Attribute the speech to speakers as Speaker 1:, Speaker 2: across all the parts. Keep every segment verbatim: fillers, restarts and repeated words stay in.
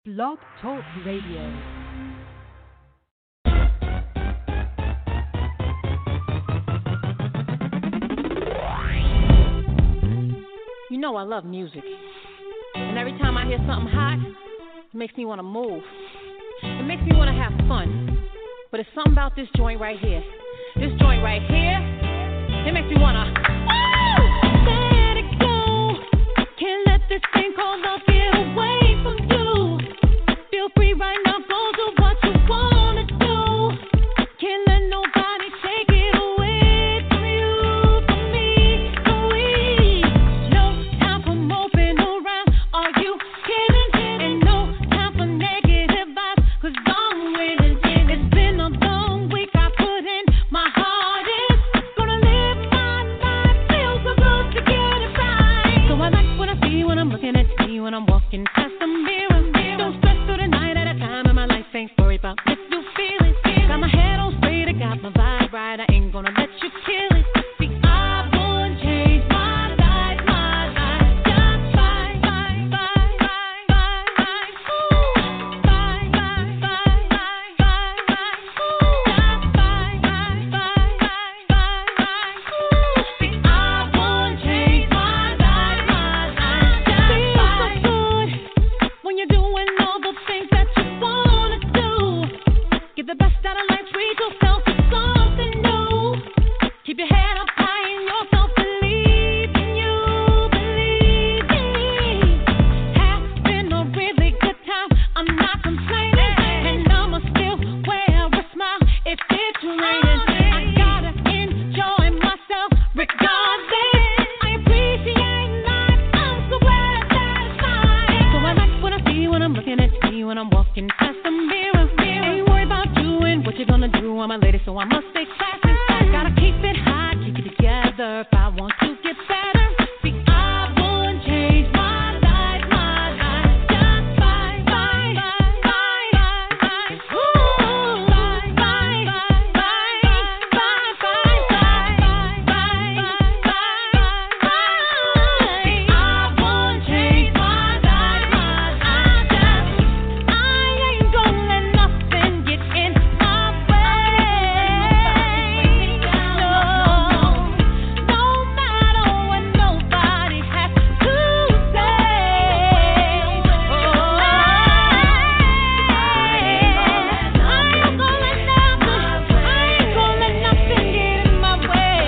Speaker 1: Blog Talk Radio.
Speaker 2: You know I love music. And every time I hear something hot, it makes me want to move. It makes me want to have fun. But it's something about this joint right here. This joint right here, it makes me want to, woo! Let it go. Can't let this thing called love get away from you. Feel free right now, go do what you want to do. Can't let nobody take it away from you, from me, from we. No time for moping around. Are you kidding? And no time for negative vibes, cause I'm winning. It's been a long week, I put in my hardest. Gonna live my life, feel so good to get it right. So I like what I see when I'm looking at you, when I'm walking past the mirror. Don't stress through the night at a time, and my life ain't worried about if you feel it. Got my head on straight, I got my vibe right. I ain't gonna let you kill it. See, I won't change my life, my life. Just fine, fine, fine, fine, fine, fine. Ooh, fine, fine, fine, fine, fine, fine. Ooh, just fine, fine, fine, fine, fine, fine. Ooh, see, I won't change my life, my life. Just fine. Feels so good when you're doing all the things that you wanna do. Get the best out of life, treat yourself to something new. Keep your head up high in yourself, believe in you, believe me. Having a really good time, I'm not complaining, and I'ma still wear a smile if it's raining. I gotta enjoy myself regardless. I appreciate life, I'm so glad that it's mine. So I like what I see when I'm looking at you, when I'm walking past the mirror. Ain't worried about you and what you're gonna do, I'm a lady, so I must stay classy. Gotta keep it hot, keep it together if I want to get better. See, I wouldn't change my life, my life. Just fine, fine, fine, fine, fine. Ooh, fine, fine, fine, fine, fine, fine, fine, fine, fine, fine. See, I wouldn't change my life, my life. Just, I ain't gonna let nothing get in my way. No, no matter what nobody has to say. Oh, I ain't gonna let nothing, I ain't gonna let nothing get in my way.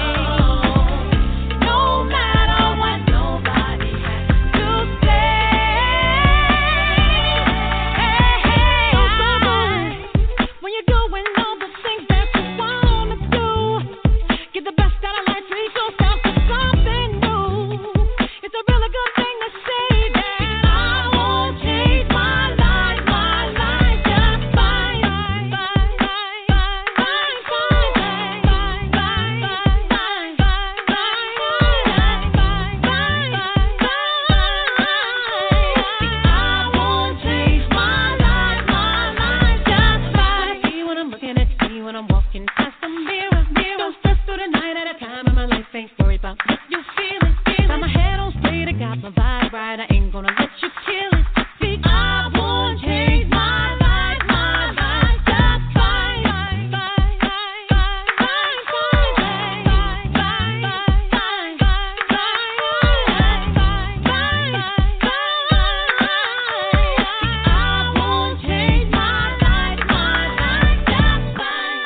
Speaker 2: No matter what nobody has to say. When you're doing all the things that you wanna do, get the best out of life, treat yourself to something new. It's a really good thing to say that I won't change my life, my life. Just fine, fine, fine, fine, fine, fine, fine, fine, fine, fine, fine, I won't change my life, my life. Just fine. See when I'm looking at you, when I'm walking past the mirror. Don't stress through the night at a time, and my life ain't worried about if you feel it. Got my head on straight, I got my vibe right. I ain't gonna let you kill it. See, I won't change my life, my life. Just fine, fine, fine, fine, fine, fine, fine, fine, fine, fine, fine, fine, fine, fine. I won't change my life, my life. Just fine.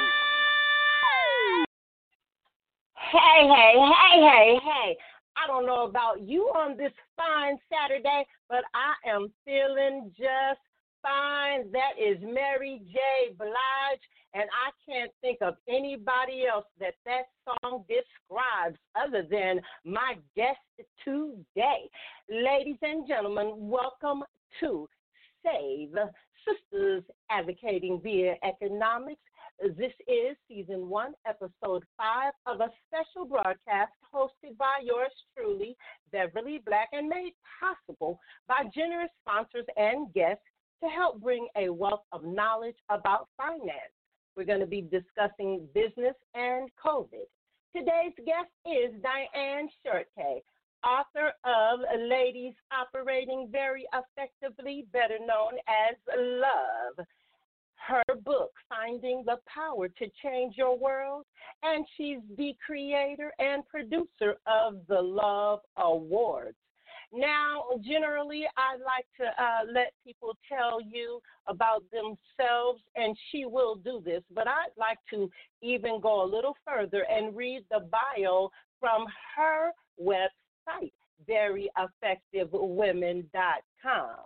Speaker 3: Hey, hey, hey, hey, hey. I don't know about you on this fine Saturday, but I am feeling just fine. That is Mary J. Blige, and I can't think of anybody else that that song describes other than my guest today. Ladies and gentlemen, welcome to Save Sisters Advocating via Economics. This is season one, episode five of a special broadcast hosted by yours truly, Beverly Black, and made possible by generous sponsors and guests to help bring a wealth of knowledge about finance. We're going to be discussing business and COVID. Today's guest is Diane Shortkay, author of Ladies Operating Very Effectively, better known as Love. Her book, Finding the Power to Change Your World, and she's the creator and producer of the Love Awards. Now, generally, I like to uh, let people tell you about themselves, and she will do this, but I'd like to even go a little further and read the bio from her website, very effective women dot com.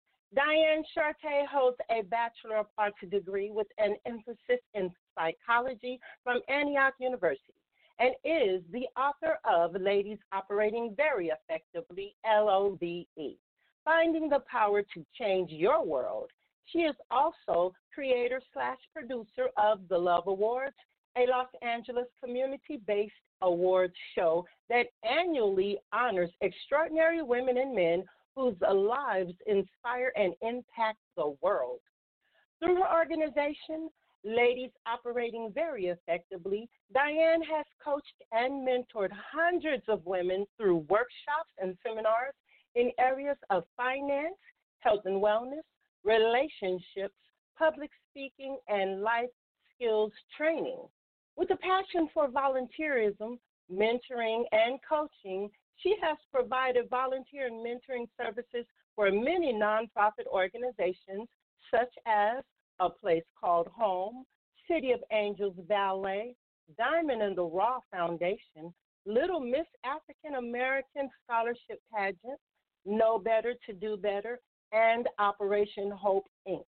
Speaker 3: Diane Chartier holds a Bachelor of Arts degree with an emphasis in psychology from Antioch University and is the author of Ladies Operating Very Effectively, L O V E, Finding the Power to Change Your World. She is also creator slash producer of the Love Awards, a Los Angeles community-based awards show that annually honors extraordinary women and men whose lives inspire and impact the world. Through her organization, Ladies Operating Very Effectively, Diane has coached and mentored hundreds of women through workshops and seminars in areas of finance, health and wellness, relationships, public speaking, and life skills training. With a passion for volunteerism, mentoring, and coaching, she has provided volunteer and mentoring services for many nonprofit organizations such as A Place Called Home, City of Angels Ballet, Diamond in the Raw Foundation, Little Miss African American Scholarship Pageant, Know Better to Do Better, and Operation Hope, Incorporated.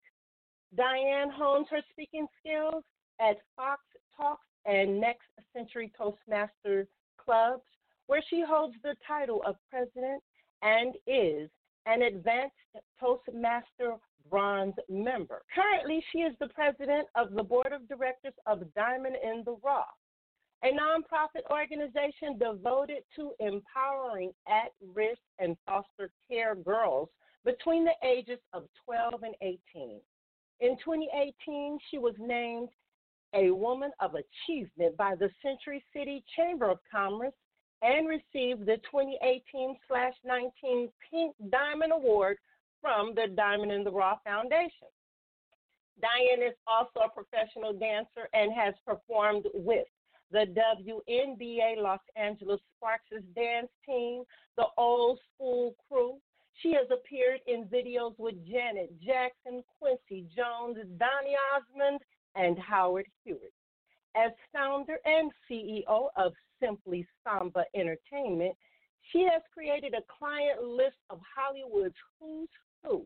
Speaker 3: Diane hones her speaking skills at Fox Talks and Next Century Toastmaster Clubs, where she holds the title of president and is an advanced Toastmaster bronze member. Currently, she is the president of the board of directors of Diamond in the Raw, a nonprofit organization devoted to empowering at-risk and foster care girls between the ages of twelve and eighteen. In twenty eighteen, she was named a Woman of Achievement by the Century City Chamber of Commerce and received the twenty eighteen nineteen Pink Diamond Award from the Diamond in the Raw Foundation. Diane is also a professional dancer and has performed with the W N B A Los Angeles Sparks' dance team, the Old School Crew. She has appeared in videos with Janet Jackson, Quincy Jones, Donny Osmond, and Howard Hewitt. As founder and C E O of Simply Samba Entertainment, she has created a client list of Hollywood's who's who.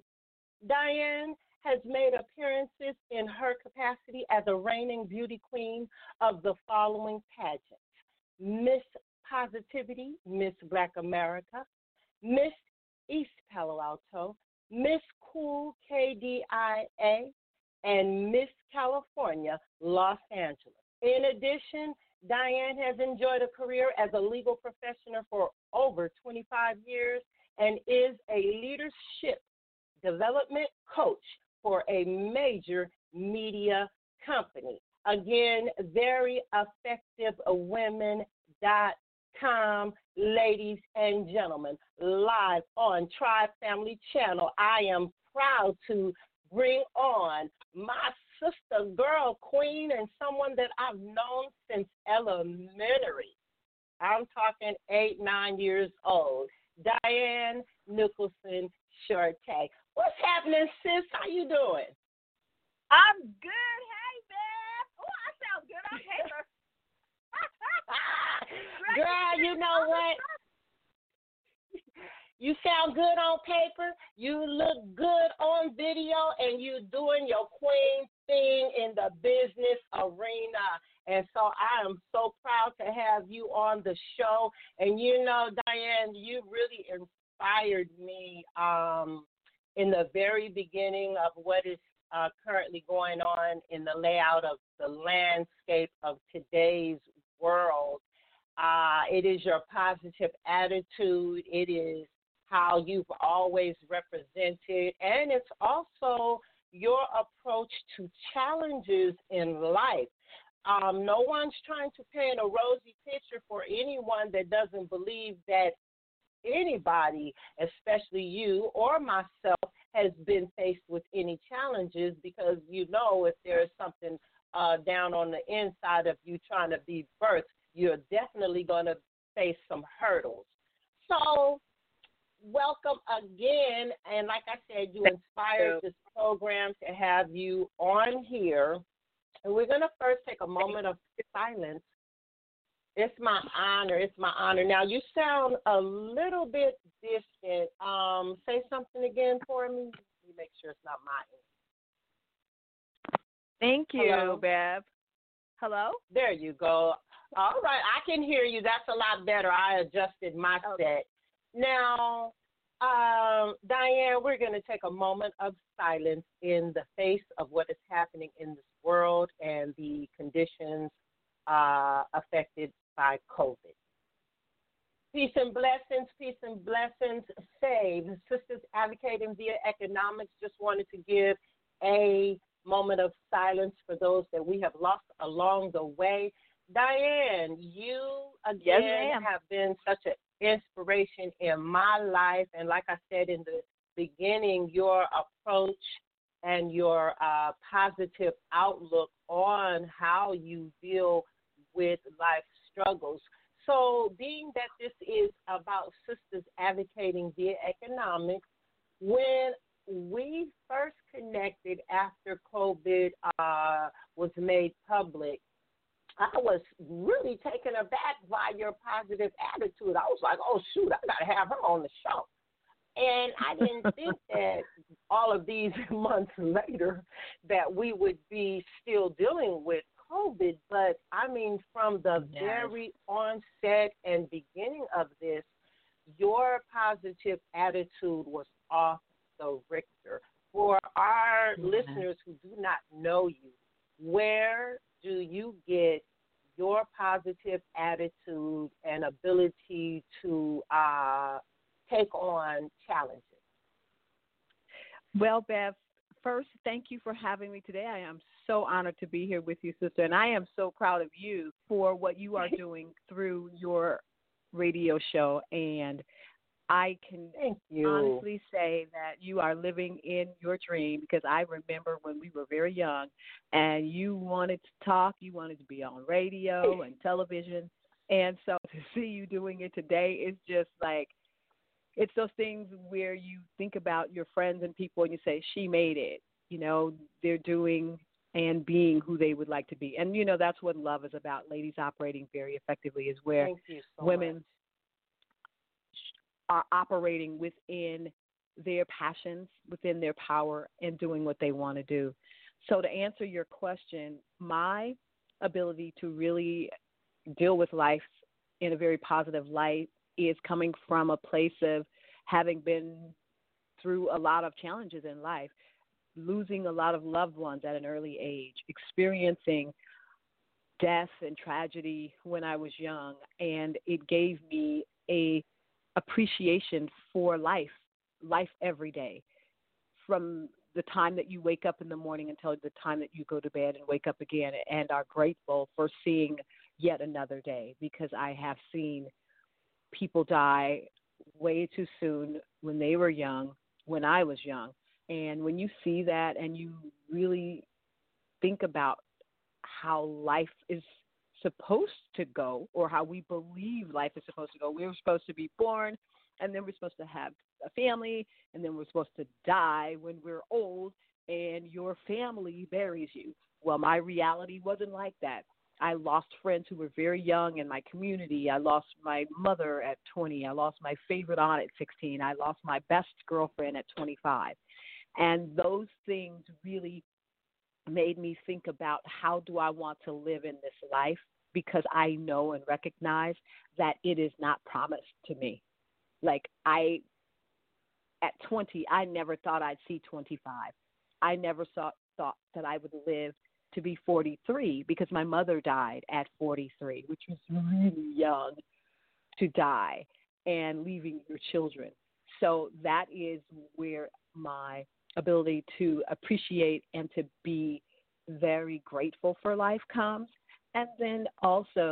Speaker 3: Diane has made appearances in her capacity as a reigning beauty queen of the following pageants: Miss Positivity, Miss Black America, Miss East Palo Alto, Miss Cool K D I A, and Miss California, Los Angeles. In addition, Diane has enjoyed a career as a legal professional for over twenty-five years and is a leadership development coach for a major media company. Again, very effective women dot com, ladies and gentlemen, live on Tribe Family Channel. I am proud to bring on my sister, girl, queen, and someone that I've known since elementary. I'm talking eight, nine years old. Diane Nicholson Chartier. What's happening, sis? How you doing?
Speaker 4: I'm good. Hey, man. Oh, I sound good on paper.
Speaker 3: Girl, you know what? You sound good on paper, you look good on video, and you're doing your queen thing in the business arena. And so I am so proud to have you on the show. And you know, Diane, you really inspired me um, in the very beginning of what is uh, currently going on in the layout of the landscape of today's world. Uh, it is your positive attitude. It is how you've always represented, and it's also your approach to challenges in life. Um, no one's trying to paint a rosy picture for anyone that doesn't believe that anybody, especially you or myself, has been faced with any challenges, because you know if there's something uh, down on the inside of you trying to be birthed, you're definitely going to face some hurdles. So welcome again. And like I said, you inspired this program to have you on here. And we're going to first take a moment of silence. It's my honor. It's my honor. Now, you sound a little bit distant. Um, say something again for me. Let me make sure it's not my end.
Speaker 4: Thank you,
Speaker 3: Hello?
Speaker 4: Bev. Hello?
Speaker 3: There you go. All right. I can hear you. That's a lot better. I adjusted my
Speaker 4: Okay.
Speaker 3: set. Now, um, Diane, we're going to take a moment of silence in the face of what is happening in this world and the conditions uh, affected by COVID. Peace and blessings, peace and blessings. Save Sisters Advocating via Economics. Just wanted to give a moment of silence for those that we have lost along the way. Diane, you again
Speaker 4: Yes,
Speaker 3: have been such an inspiration in my life. And like I said in the beginning, your approach and your uh, positive outlook on how you deal with life struggles. So being that this is about Sisters Advocating via Economics, when we first connected after COVID uh, was made public, I was really taken aback by your positive attitude. I was like, oh, shoot, I got to have her on the show. And I didn't think that all of these months later that we would be still dealing with COVID. But, I mean, from the
Speaker 4: Yes.
Speaker 3: very onset and beginning of this, your positive attitude was off the Richter. For our
Speaker 4: Yeah.
Speaker 3: listeners who do not know you, where do you get your positive attitude and ability to uh, take on challenges?
Speaker 4: Well, Bev, first, thank you for having me today. I am so honored to be here with you, sister, and I am so proud of you for what you are doing through your radio show. And I can
Speaker 3: Thank you.
Speaker 4: honestly say that you are living in your dream, because I remember when we were very young and you wanted to talk, you wanted to be on radio and television. And so to see you doing it today is just like, it's those things where you think about your friends and people and you say, she made it. You know, they're doing and being who they would like to be. And, you know, that's what love is about. Ladies Operating Very Effectively is where
Speaker 3: Thank you so
Speaker 4: women
Speaker 3: much.
Speaker 4: are operating within their passions, within their power, and doing what they want to do. So to answer your question, my ability to really deal with life in a very positive light is coming from a place of having been through a lot of challenges in life, losing a lot of loved ones at an early age, experiencing death and tragedy when I was young, and it gave me a appreciation for life, life every day, from the time that you wake up in the morning until the time that you go to bed and wake up again, and are grateful for seeing yet another day, because I have seen people die way too soon when they were young, when I was young. And when you see that and you really think about how life is supposed to go, or how we believe life is supposed to go, we were supposed to be born, and then we're supposed to have a family, and then we're supposed to die when we're old, and your family buries you. Well, my reality wasn't like that. I lost friends who were very young in my community. I lost my mother at twenty. I lost my favorite aunt at sixteen. I lost my best girlfriend at twenty-five. And those things really made me think about, how do I want to live in this life? Because I know and recognize that it is not promised to me. Like I, at twenty, I never thought I'd see twenty-five. I never saw, thought that I would live to be forty-three, because my mother died at forty-three, which was really young to die, and leaving your children. So that is where my ability to appreciate and to be very grateful for life comes. And then also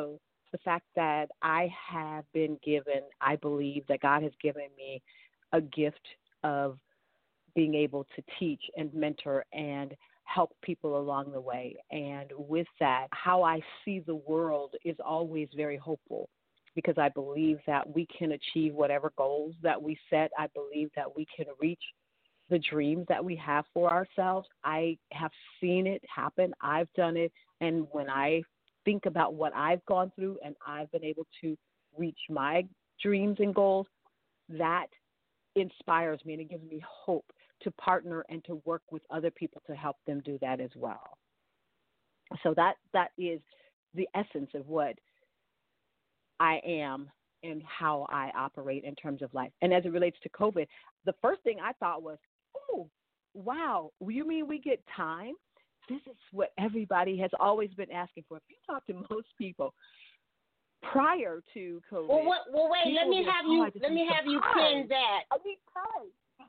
Speaker 4: the fact that I have been given, I believe that God has given me a gift of being able to teach and mentor and help people along the way. And with that, how I see the world is always very hopeful, because I believe that we can achieve whatever goals that we set. I believe that we can reach the dreams that we have for ourselves. I have seen it happen. I've done it. And when I think about what I've gone through and I've been able to reach my dreams and goals, that inspires me and it gives me hope to partner and to work with other people to help them do that as well. So that that is the essence of what I am and how I operate in terms of life. And as it relates to COVID, the first thing I thought was, oh, wow, you mean we get time? This is what everybody has always been asking for. If you talk to most people prior to COVID,
Speaker 3: well, what, well wait, let me
Speaker 4: like,
Speaker 3: have
Speaker 4: oh,
Speaker 3: you let me have you pin that.
Speaker 4: I need time.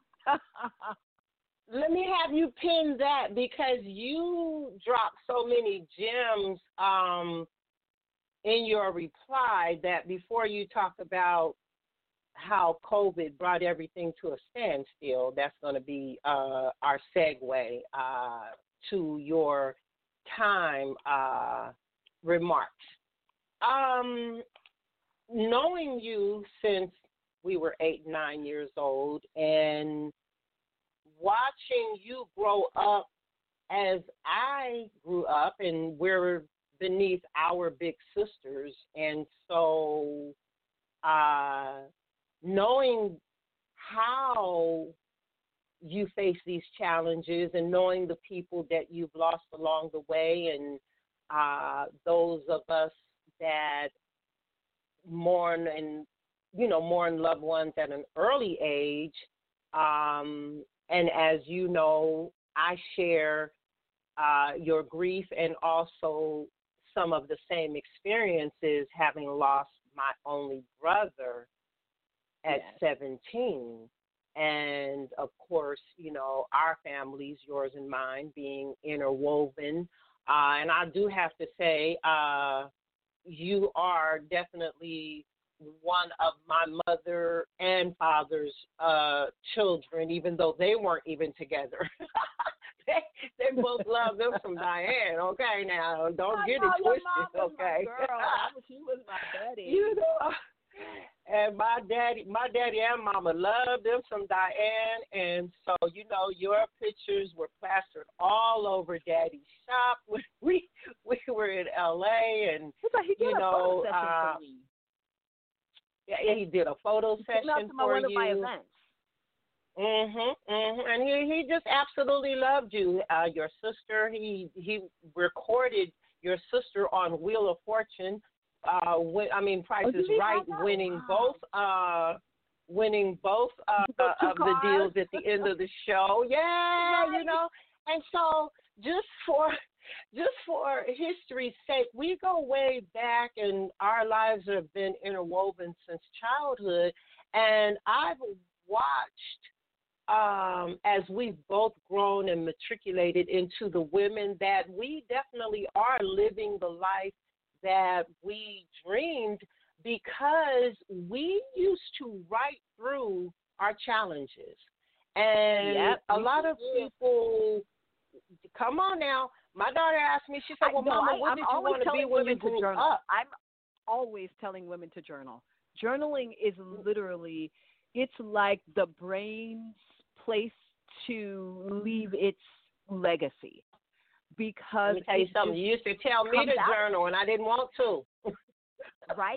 Speaker 3: Let me have you pin that, because you dropped so many gems um, in your reply that before you talk about how COVID brought everything to a standstill, that's going to be uh, our segue uh, to your time uh, remarks. Um, knowing you since we were eight, nine years old, and watching you grow up as I grew up, and we're beneath our big sisters, and so uh, knowing how you face these challenges and knowing the people that you've lost along the way, and uh, those of us that mourn and, you know, mourn loved ones at an early age. Um, and as you know, I share uh, your grief and also some of the same experiences, having lost my only brother at
Speaker 4: yes.
Speaker 3: seventeen. And, of course, you know, our families, yours and mine, being interwoven. Uh, and I do have to say, uh, you are definitely one of my mother and father's uh, children, even though they weren't even together. they, they both love them some Diane, okay? Now, don't
Speaker 4: I
Speaker 3: get
Speaker 4: know,
Speaker 3: it twisted,
Speaker 4: your mom
Speaker 3: okay?
Speaker 4: Was my girl. I was, she was my daddy.
Speaker 3: You know, and my daddy, my daddy and mama loved them some Diane, and so, you know, your pictures were plastered all over Daddy's shop when we we were in L A, and
Speaker 4: like he did
Speaker 3: you
Speaker 4: a
Speaker 3: know,
Speaker 4: photo session
Speaker 3: uh,
Speaker 4: for me.
Speaker 3: Yeah, he did a photo
Speaker 4: he
Speaker 3: session
Speaker 4: came out to my,
Speaker 3: for
Speaker 4: one
Speaker 3: you.
Speaker 4: of my events.
Speaker 3: Mhm, mhm. And he he just absolutely loved you. Uh, your sister, he he recorded your sister on Wheel of Fortune. Uh, win, I mean, Price
Speaker 4: oh,
Speaker 3: is Right, winning
Speaker 4: wow.
Speaker 3: both, uh, winning both uh, of the deals at the end of the show. Yeah, right. You know. And so, just for just for history's sake, we go way back, and our lives have been interwoven since childhood. And I've watched um, as we've both grown and matriculated into the women that we definitely are living the life that we dreamed, because we used to write through our challenges. And
Speaker 4: yep,
Speaker 3: a lot of people, come on now, my daughter asked me, she said, well,
Speaker 4: I, no,
Speaker 3: Mama,
Speaker 4: I,
Speaker 3: what
Speaker 4: I'm
Speaker 3: did you want to be when you grew
Speaker 4: journal.
Speaker 3: up?
Speaker 4: I'm always telling women to journal. Journaling is literally, it's like the brain's place to leave its legacy. Because
Speaker 3: let me tell you something. You used to tell me to journal, and I didn't want to.
Speaker 4: Right.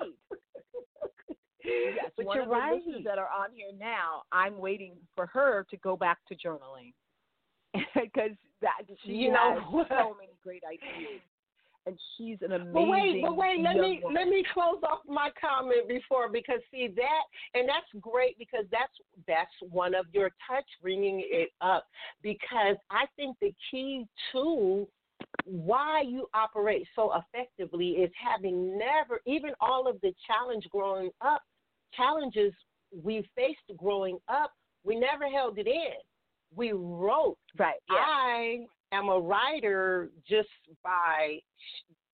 Speaker 4: Yes,
Speaker 3: but
Speaker 4: one
Speaker 3: you're
Speaker 4: of the
Speaker 3: right.
Speaker 4: listeners that are on here now, I'm waiting for her to go back to journaling, because that she
Speaker 3: you
Speaker 4: has
Speaker 3: know
Speaker 4: so many great ideas, and she's an amazing.
Speaker 3: But wait, but wait, let me
Speaker 4: woman.
Speaker 3: let me close off my comment before, because see that, and that's great, because that's that's one of your touch, bringing it up, because I think the key to why you operate so effectively is having never, even all of the challenge growing up, challenges we faced growing up, we never held it in. We wrote.
Speaker 4: Right. Yeah.
Speaker 3: I am a writer just by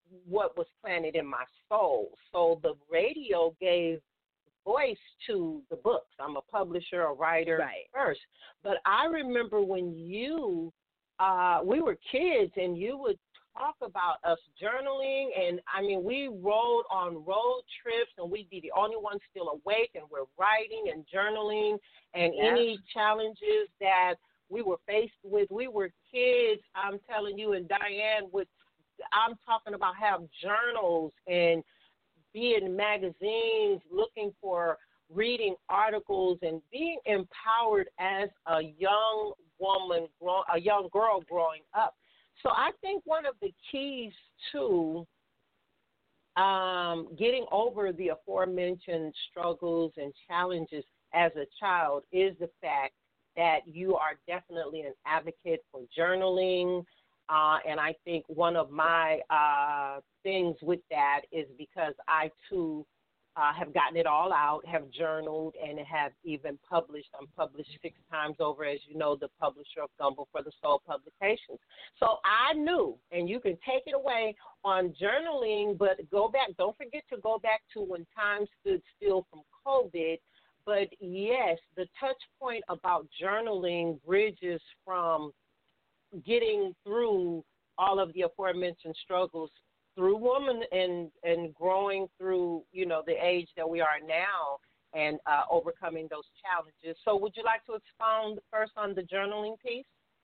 Speaker 3: what was planted in my soul. So the radio gave voice to the books. I'm a publisher, a writer
Speaker 4: right.
Speaker 3: first. But I remember when you, uh, we were kids and you would talk about us journaling. And, I mean, we rode on road trips and we'd be the only ones still awake and we're writing and journaling. And
Speaker 4: yeah.
Speaker 3: any challenges that we were faced with, we were kids, I'm telling you, and Diane would, I'm talking about have journals and be in magazines looking for reading articles and being empowered as a young woman, grow, a young girl growing up. So I think one of the keys to um, getting over the aforementioned struggles and challenges as a child is the fact that you are definitely an advocate for journaling. Uh, and I think one of my uh, things with that is because I, too, uh, have gotten it all out, have journaled, and have even published. I'm published six times over, as you know, the publisher of Gumbo for the Soul Publications. So I knew, and you can take it away on journaling, but go back. Don't forget to go back to when time stood still from COVID. But, yes, the touch point about journaling bridges from getting through all of the aforementioned struggles through woman and, and growing through, you know, the age that we are now and uh, overcoming those challenges. So would you like to expound first on the journaling piece?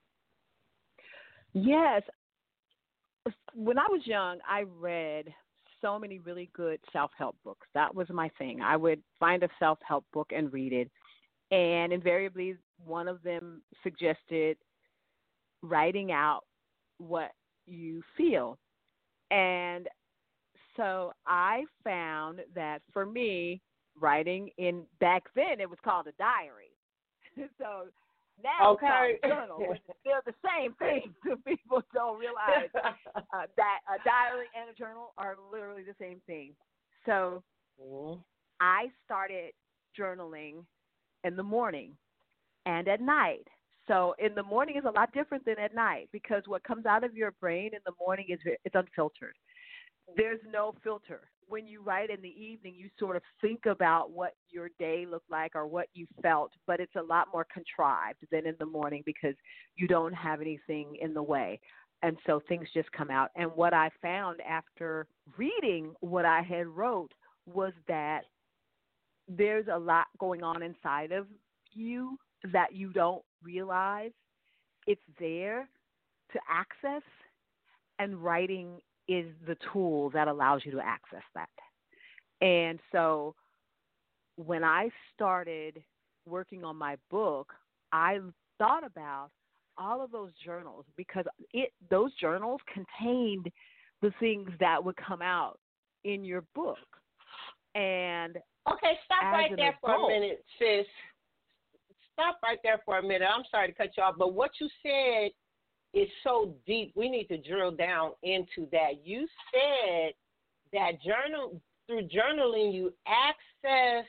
Speaker 4: Yes. When I was young, I read so many really good self-help books. That was my thing. I would find a self-help book and read it. And invariably, one of them suggested writing out what you feel. And so I found that for me, writing in back then, it was called a diary. So now
Speaker 3: okay.
Speaker 4: it's called a journal, which they're the same thing. People don't realize uh, that a diary and a journal are literally the same thing. So mm-hmm. I started journaling in the morning and at night. So in the morning is a lot different than at night because what comes out of your brain in the morning is it's unfiltered. There's no filter. When you write in the evening, you sort of think about what your day looked like or what you felt, but it's a lot more contrived than in the morning because you don't have anything in the way. And so things just come out. And what I found after reading what I had wrote was that there's a lot going on inside of you that you don't realize. It's there to access, and writing is the tool that allows you to access that. And so when I started working on my book, I thought about all of those journals because it those journals contained the things that would come out in your book. And
Speaker 3: okay, stop right there
Speaker 4: adult,
Speaker 3: for a minute, sis. Stop right there for a minute. I'm sorry to cut you off, but what you said is so deep. We need to drill down into that. You said that journal through journaling, you access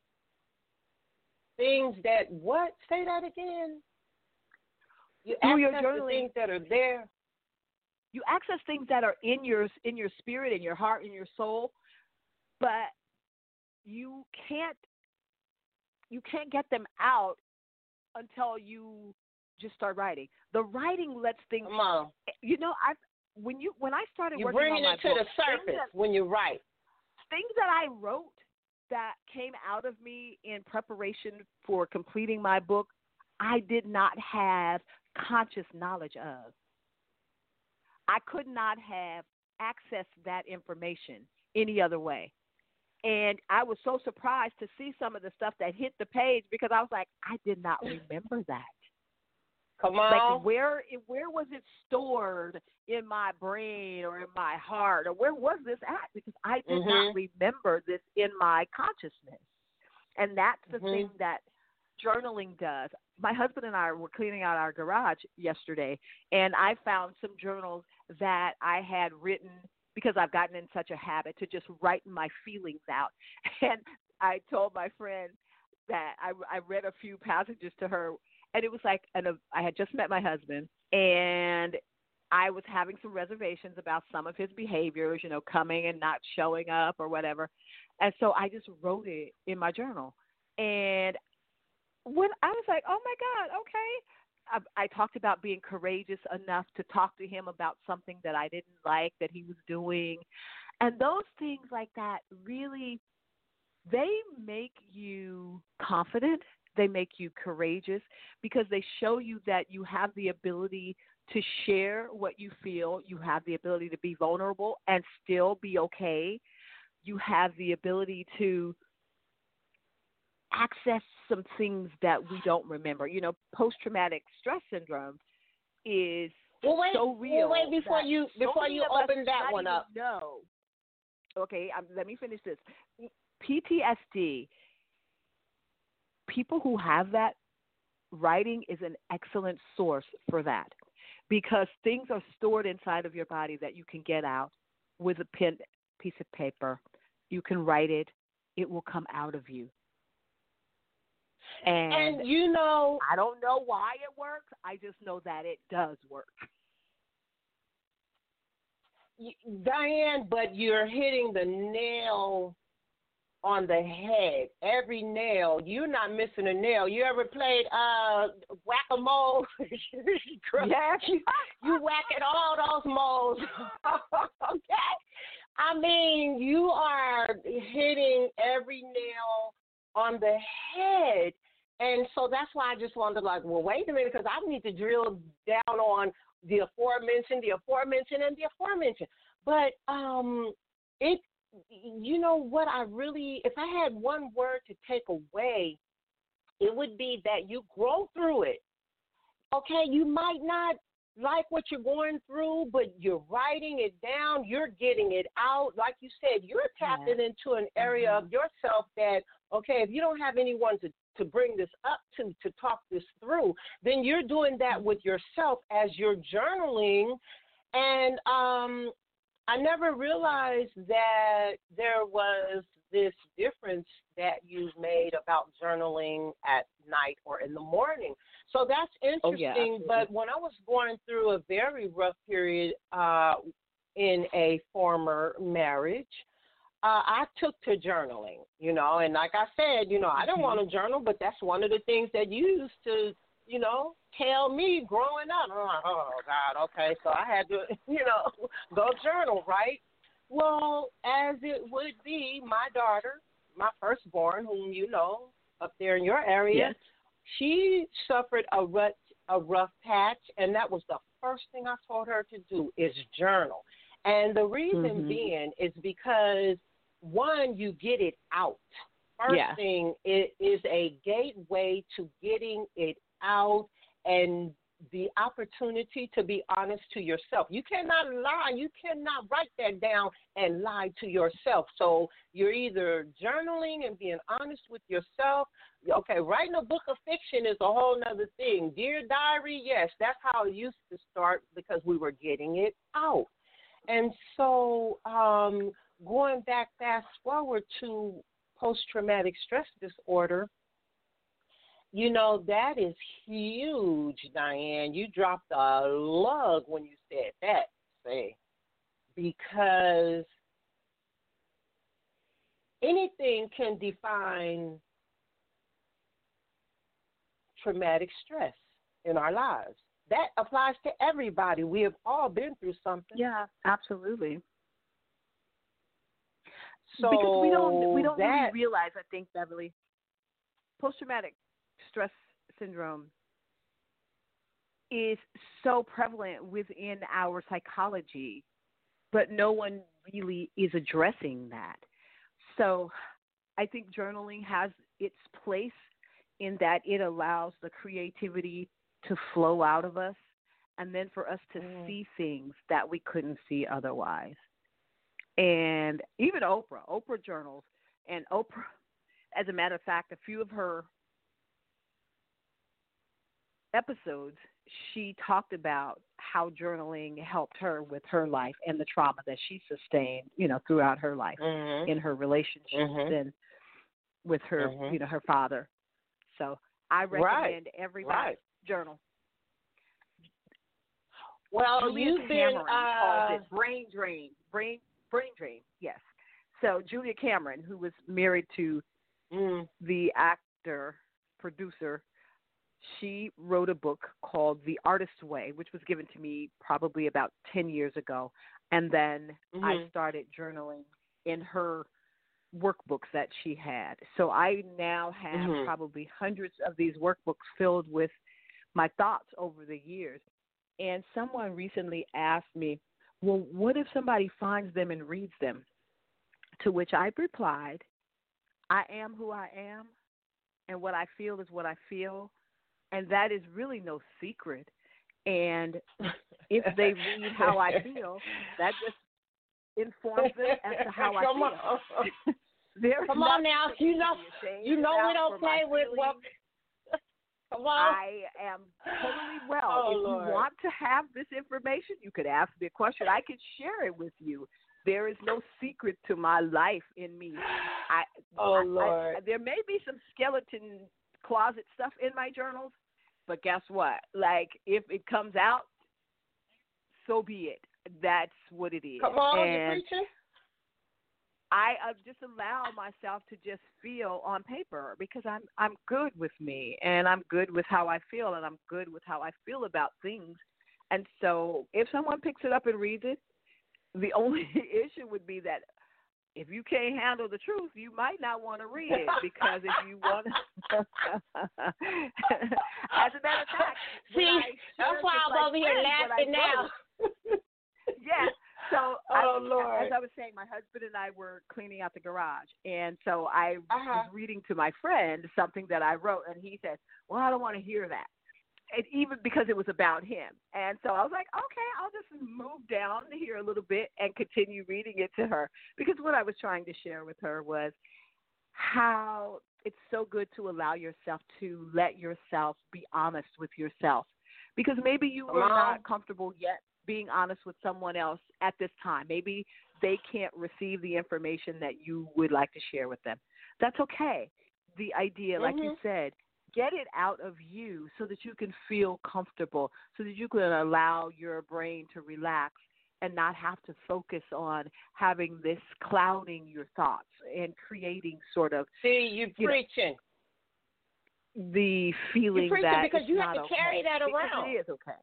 Speaker 3: things that what? Say that again. You
Speaker 4: through
Speaker 3: access
Speaker 4: your
Speaker 3: the
Speaker 4: journaling,
Speaker 3: things that are there.
Speaker 4: You access things that are in your in your spirit, in your heart, in your soul, but you can't you can't get them out until you just start writing. The writing lets things.
Speaker 3: Come on.
Speaker 4: You know, I when you when I started
Speaker 3: You're
Speaker 4: working
Speaker 3: bringing
Speaker 4: on my
Speaker 3: it to
Speaker 4: book,
Speaker 3: the surface
Speaker 4: that,
Speaker 3: when you write.
Speaker 4: Things that I wrote that came out of me in preparation for completing my book, I did not have conscious knowledge of. I could not have accessed that information any other way. And I was so surprised to see some of the stuff that hit the page because I was like, I did not remember that.
Speaker 3: Come on.
Speaker 4: Like where where was it stored in my brain or in my heart or where was this at? Because I did mm-hmm. not remember this in my consciousness. And that's the mm-hmm. thing that journaling does. My husband and I were cleaning out our garage yesterday, and I found some journals that I had written because I've gotten in such a habit to just write my feelings out. And I told my friend that I, I read a few passages to her, and it was like, and I had just met my husband, and I was having some reservations about some of his behaviors, you know, coming and not showing up or whatever. And so I just wrote it in my journal. And when I was like, oh, my God, okay. I, I talked about being courageous enough to talk to him about something that I didn't like that he was doing. And those things like that really, they make you confident. They make you courageous because they show you that you have the ability to share what you feel. You have the ability to be vulnerable and still be okay. You have the ability to access some things that we don't remember. You know, post-traumatic stress syndrome is
Speaker 3: well, wait,
Speaker 4: so real.
Speaker 3: Well, wait before you before
Speaker 4: so
Speaker 3: you open that one up.
Speaker 4: No. Okay, um, let me finish this. P T S D. People who have that, writing is an excellent source for that because things are stored inside of your body that you can get out with a pen, piece of paper. You can write it. It will come out of you. And,
Speaker 3: and you know,
Speaker 4: I don't know why it works. I just know that it does work.
Speaker 3: Diane, but you're hitting the nail on the head. Every nail. You're not missing a nail. You ever played uh, whack-a-mole?
Speaker 4: Yes.
Speaker 3: you, you whack at all those moles. Okay? I mean, you are hitting every nail on the head. And so that's why I just wanted to like, well, wait a minute, because I need to drill down on the aforementioned, the aforementioned, and the aforementioned. But um, it, you know what I really, if I had one word to take away, it would be that you grow through it. Okay, you might not like what you're going through, but you're writing it down, you're getting it out. Like you said, you're tapping yeah. into an area mm-hmm. of yourself that, okay, if you don't have anyone to, to bring this up to, to talk this through, then you're doing that with yourself as you're journaling. And um, I never realized that there was this difference that you've made about journaling at night or in the morning. So that's interesting.
Speaker 4: Oh, yeah,
Speaker 3: but when I was going through a very rough period uh, in a former marriage, uh, I took to journaling, you know, and like I said, you know, I don't want to journal, but that's one of the things that you used to, you know, tell me growing up. I'm like, oh, God, okay. So I had to, you know, go journal, right? Well, as it would be, my daughter, my firstborn, whom you know up there in your area,
Speaker 4: yes.
Speaker 3: she suffered a rut, a rough patch, and that was the first thing I told her to do is journal. And the reason mm-hmm. being is because, one, you get it out. First
Speaker 4: yeah.
Speaker 3: thing, it is a gateway to getting it out and the opportunity to be honest to yourself. You cannot lie. You cannot write that down and lie to yourself. So you're either journaling and being honest with yourself. Okay, writing a book of fiction is a whole nother thing. Dear Diary, yes, that's how it used to start because we were getting it out. And so um, going back fast forward to post-traumatic stress disorder, you know, that is huge, Diane. You dropped a lug when you said that, say, because anything can define traumatic stress in our lives. That applies to everybody. We have all been through something.
Speaker 4: Yeah, absolutely.
Speaker 3: So
Speaker 4: because we don't we don't
Speaker 3: that,
Speaker 4: really realize, I think, Beverly, post-traumatic stress syndrome is so prevalent within our psychology, but no one really is addressing that. So I think journaling has its place in that it allows the creativity to flow out of us and then for us to mm. see things that we couldn't see otherwise. And even Oprah, Oprah journals, and Oprah, as a matter of fact, a few of her episodes, she talked about how journaling helped her with her life and the trauma that she sustained, you know, throughout her life
Speaker 3: mm-hmm.
Speaker 4: in her relationships
Speaker 3: mm-hmm.
Speaker 4: and with her,
Speaker 3: mm-hmm.
Speaker 4: you know, her father. So I recommend
Speaker 3: right.
Speaker 4: everybody
Speaker 3: right.
Speaker 4: journal.
Speaker 3: Well,
Speaker 4: Julia
Speaker 3: you've been,
Speaker 4: Cameron
Speaker 3: uh,
Speaker 4: calls it brain drain, brain brain drain. Yes. So Julia Cameron, who was married to
Speaker 3: mm,
Speaker 4: the actor producer, she wrote a book called The Artist's Way, which was given to me probably about ten years ago, and then
Speaker 3: mm-hmm.
Speaker 4: I started journaling in her workbooks that she had. So I now have
Speaker 3: mm-hmm.
Speaker 4: probably hundreds of these workbooks filled with my thoughts over the years. And someone recently asked me, well, what if somebody finds them and reads them? To which I replied, I am who I am, and what I feel is what I feel, and that is really no secret. And if they read how I feel, that just informs them as to how I
Speaker 3: Come
Speaker 4: feel.
Speaker 3: On. Come on now, you know, you know we don't play with what. Come on.
Speaker 4: I am totally well.
Speaker 3: Oh,
Speaker 4: if
Speaker 3: Lord.
Speaker 4: you want to have this information, you could ask me a question. I could share it with you. There is no secret to my life in me. I,
Speaker 3: oh,
Speaker 4: I,
Speaker 3: Lord.
Speaker 4: I, there may be some skeleton closet stuff in my journals, but guess what? Like, if it comes out, so be it. That's what it is.
Speaker 3: Come on,
Speaker 4: and
Speaker 3: you're preaching.
Speaker 4: I uh, just allow myself to just feel on paper because I'm I'm good with me and I'm good with how I feel and I'm good with how I feel about things. And so if someone picks it up and reads it, the only issue would be that if you can't handle the truth, you might not want to read it because if you want to, as a matter of fact,
Speaker 3: see, that's why I'm over here laughing now.
Speaker 4: Yeah. So
Speaker 3: oh,
Speaker 4: I,
Speaker 3: Lord.
Speaker 4: as I was saying, my husband and I were cleaning out the garage, and so I
Speaker 3: uh-huh.
Speaker 4: was reading to my friend something that I wrote, and he said, well, I don't want to hear that. And even because it was about him. And so I was like, okay, I'll just move down here a little bit and continue reading it to her. Because what I was trying to share with her was how it's so good to allow yourself to let yourself be honest with yourself. Because maybe you are not comfortable yet being honest with someone else at this time. Maybe they can't receive the information that you would like to share with them. That's okay. The idea,
Speaker 3: mm-hmm.
Speaker 4: like you said, get it out of you so that you can feel comfortable, so that you can allow your brain to relax and not have to focus on having this clouding your thoughts and creating sort of.
Speaker 3: See, you're
Speaker 4: you
Speaker 3: preaching.
Speaker 4: Know, the feeling
Speaker 3: you're preaching
Speaker 4: that
Speaker 3: because
Speaker 4: it's
Speaker 3: you
Speaker 4: not
Speaker 3: have to
Speaker 4: okay,
Speaker 3: carry that around.
Speaker 4: It is okay.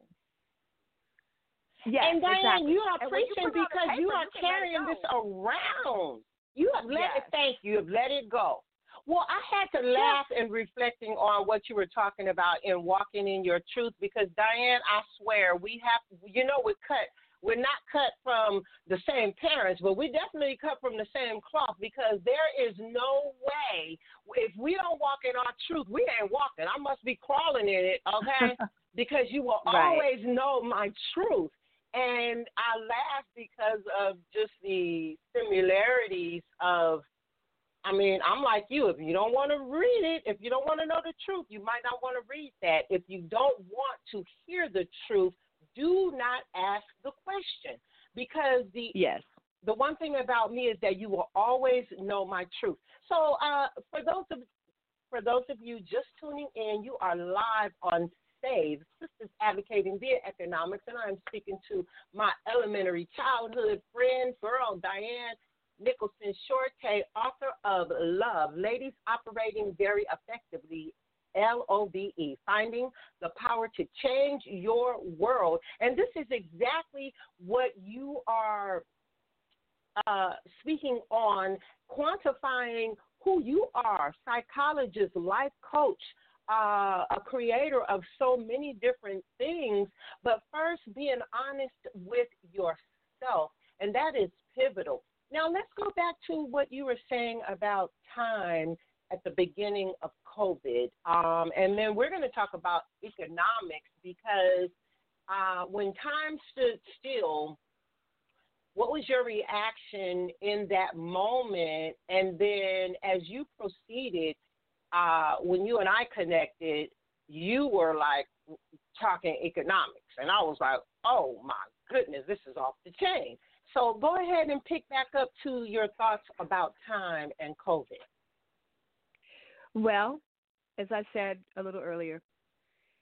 Speaker 4: Yes,
Speaker 3: and Diane,
Speaker 4: exactly.
Speaker 3: you are
Speaker 4: and
Speaker 3: preaching
Speaker 4: you
Speaker 3: because
Speaker 4: paper,
Speaker 3: you are
Speaker 4: you
Speaker 3: carrying this around. You have let
Speaker 4: yes.
Speaker 3: it. Thank you. You have let it go. Well, I had to laugh
Speaker 4: yes.
Speaker 3: and reflecting on what you were talking about in walking in your truth because Diane, I swear we have. You know, we cut. We're not cut from the same parents, but we definitely cut from the same cloth because there is no way if we don't walk in our truth, we ain't walking. I must be crawling in it, okay? Because you will
Speaker 4: right.
Speaker 3: always know my truth. And I laugh because of just the similarities of, I mean, I'm like you. If you don't want to read it, if you don't want to know the truth, you might not want to read that. If you don't want to hear the truth, do not ask the question. Because the
Speaker 4: yes.
Speaker 3: the one thing about me is that you will always know my truth. So uh, for those of for those of you just tuning in, you are live on Save, Sisters Advocating Via Economics, and I'm speaking to my elementary childhood friend, girl, Diane Nicholson Shorte, author of Love, Ladies Operating Very Effectively, L O V E, Finding the Power to Change Your World. And this is exactly what you are uh, speaking on, quantifying who you are, psychologist, life coach, Uh, a creator of so many different things, but first being honest with yourself, and that is pivotal. Now, let's go back to what you were saying about time at the beginning of COVID, um, and then we're going to talk about economics because uh, when time stood still, what was your reaction in that moment? And then as you proceeded, Uh, when you and I connected, you were like talking economics, and I was like, oh, my goodness, this is off the chain. So go ahead and pick back up to your thoughts about time and COVID.
Speaker 4: Well, as I said a little earlier,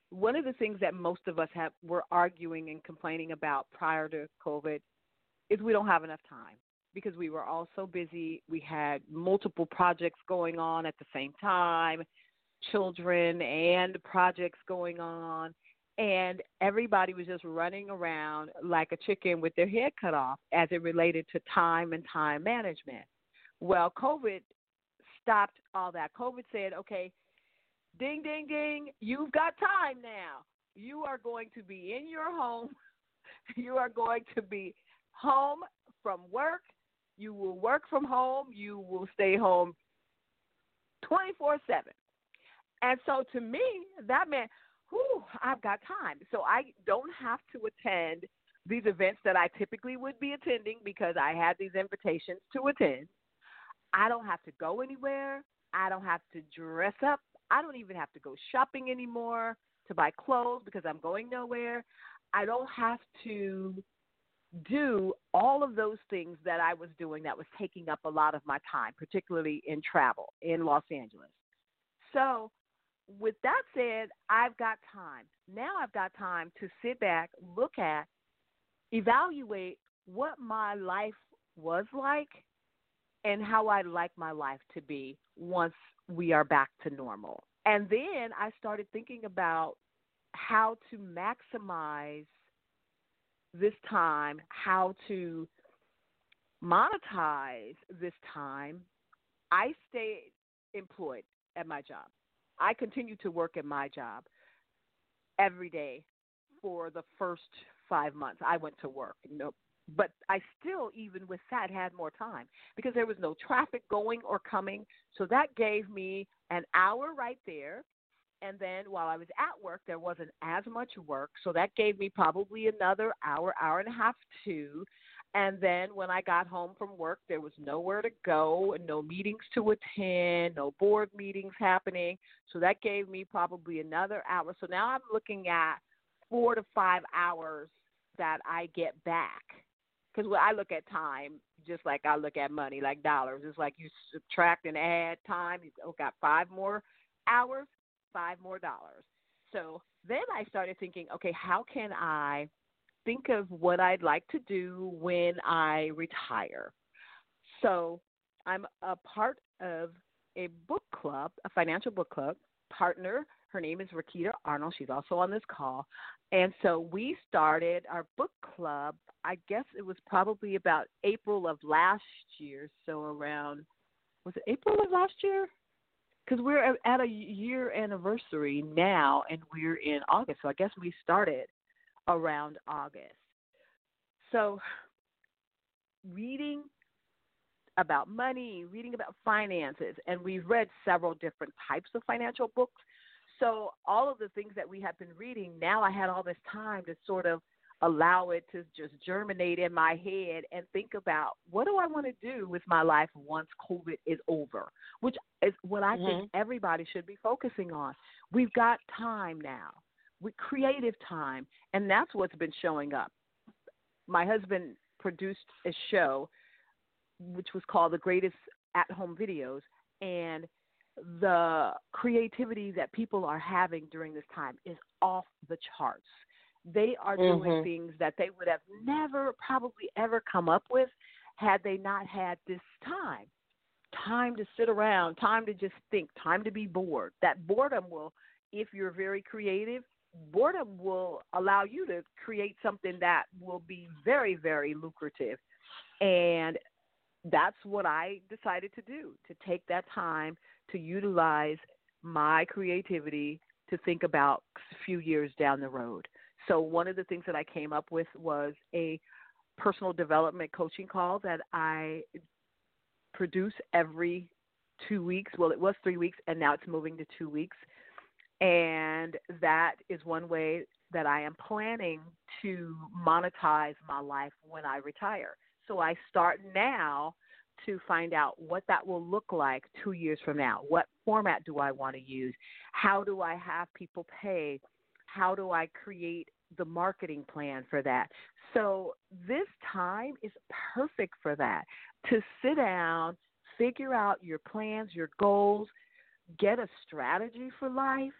Speaker 4: one of the things that most of us have were arguing and complaining about prior to COVID is we don't have enough time because we were all so busy. We had multiple projects going on at the same time, children and projects going on, and everybody was just running around like a chicken with their head cut off as it related to time and time management. Well, COVID stopped all that. COVID said, okay, ding, ding, ding, you've got time now. You are going to be in your home. You are going to be home from work. You will work from home. You will stay home twenty-four seven. And so to me, that meant, whew, I've got time. So I don't have to attend these events that I typically would be attending because I had these invitations to attend. I don't have to go anywhere. I don't have to dress up. I don't even have to go shopping anymore to buy clothes because I'm going nowhere. I don't have to do all of those things that I was doing that was taking up a lot of my time, particularly in travel in Los Angeles. So with that said, I've got time. Now I've got time to sit back, look at, evaluate what my life was like and how I'd like my life to be once we are back to normal. And then I started thinking about how to maximize this time, how to monetize this time. I stayed employed at my job. I continued to work at my job every day for the first five months. I went to work, you know, but I still, even with that, had more time because there was no traffic going or coming. So that gave me an hour right there. And then while I was at work, there wasn't as much work. So that gave me probably another hour, hour and a half, too. And then when I got home from work, there was nowhere to go and no meetings to attend, no board meetings happening. So that gave me probably another hour. So now I'm looking at four to five hours that I get back. Because when I look at time, just like I look at money, like dollars, it's like you subtract and add time. You oh, got five more hours, five more dollars. So then I started thinking, okay, how can I think of what I'd like to do when I retire? So I'm a part of a book club, a financial book club partner. Her name is Rakita Arnold. She's also on this call. And so we started our book club, I guess it was probably about April of last year. So around, was it April of last year? Because we're at a year anniversary now, and we're in August. So I guess we started around August. So reading about money, reading about finances, and we've read several different types of financial books. So all of the things that we have been reading, now I had all this time to sort of allow it to just germinate in my head and think about what do I want to do with my life once COVID is over, which is what I mm-hmm. think everybody should be focusing on. We've got time now, with creative time, and that's what's been showing up. My husband produced a show which was called The Greatest At-Home Videos, and the creativity that people are having during this time is off the charts. They are doing mm-hmm. things that they would have never probably ever come up with had they not had this time. Time to sit around, time to just think, time to be bored. That boredom will, if you're very creative, boredom will allow you to create something that will be very, very lucrative. And that's what I decided to do, to take that time to utilize my creativity to think about a few years down the road. So one of the things that I came up with was a personal development coaching call that I produce every two weeks. Well, it was three weeks, and now it's moving to two weeks. And that is one way that I am planning to monetize my life when I retire. So I start now to find out what that will look like two years from now. What format do I want to use? How do I have people pay? How do I create the marketing plan for that? So this time is perfect for that, to sit down, figure out your plans, your goals, get a strategy for life,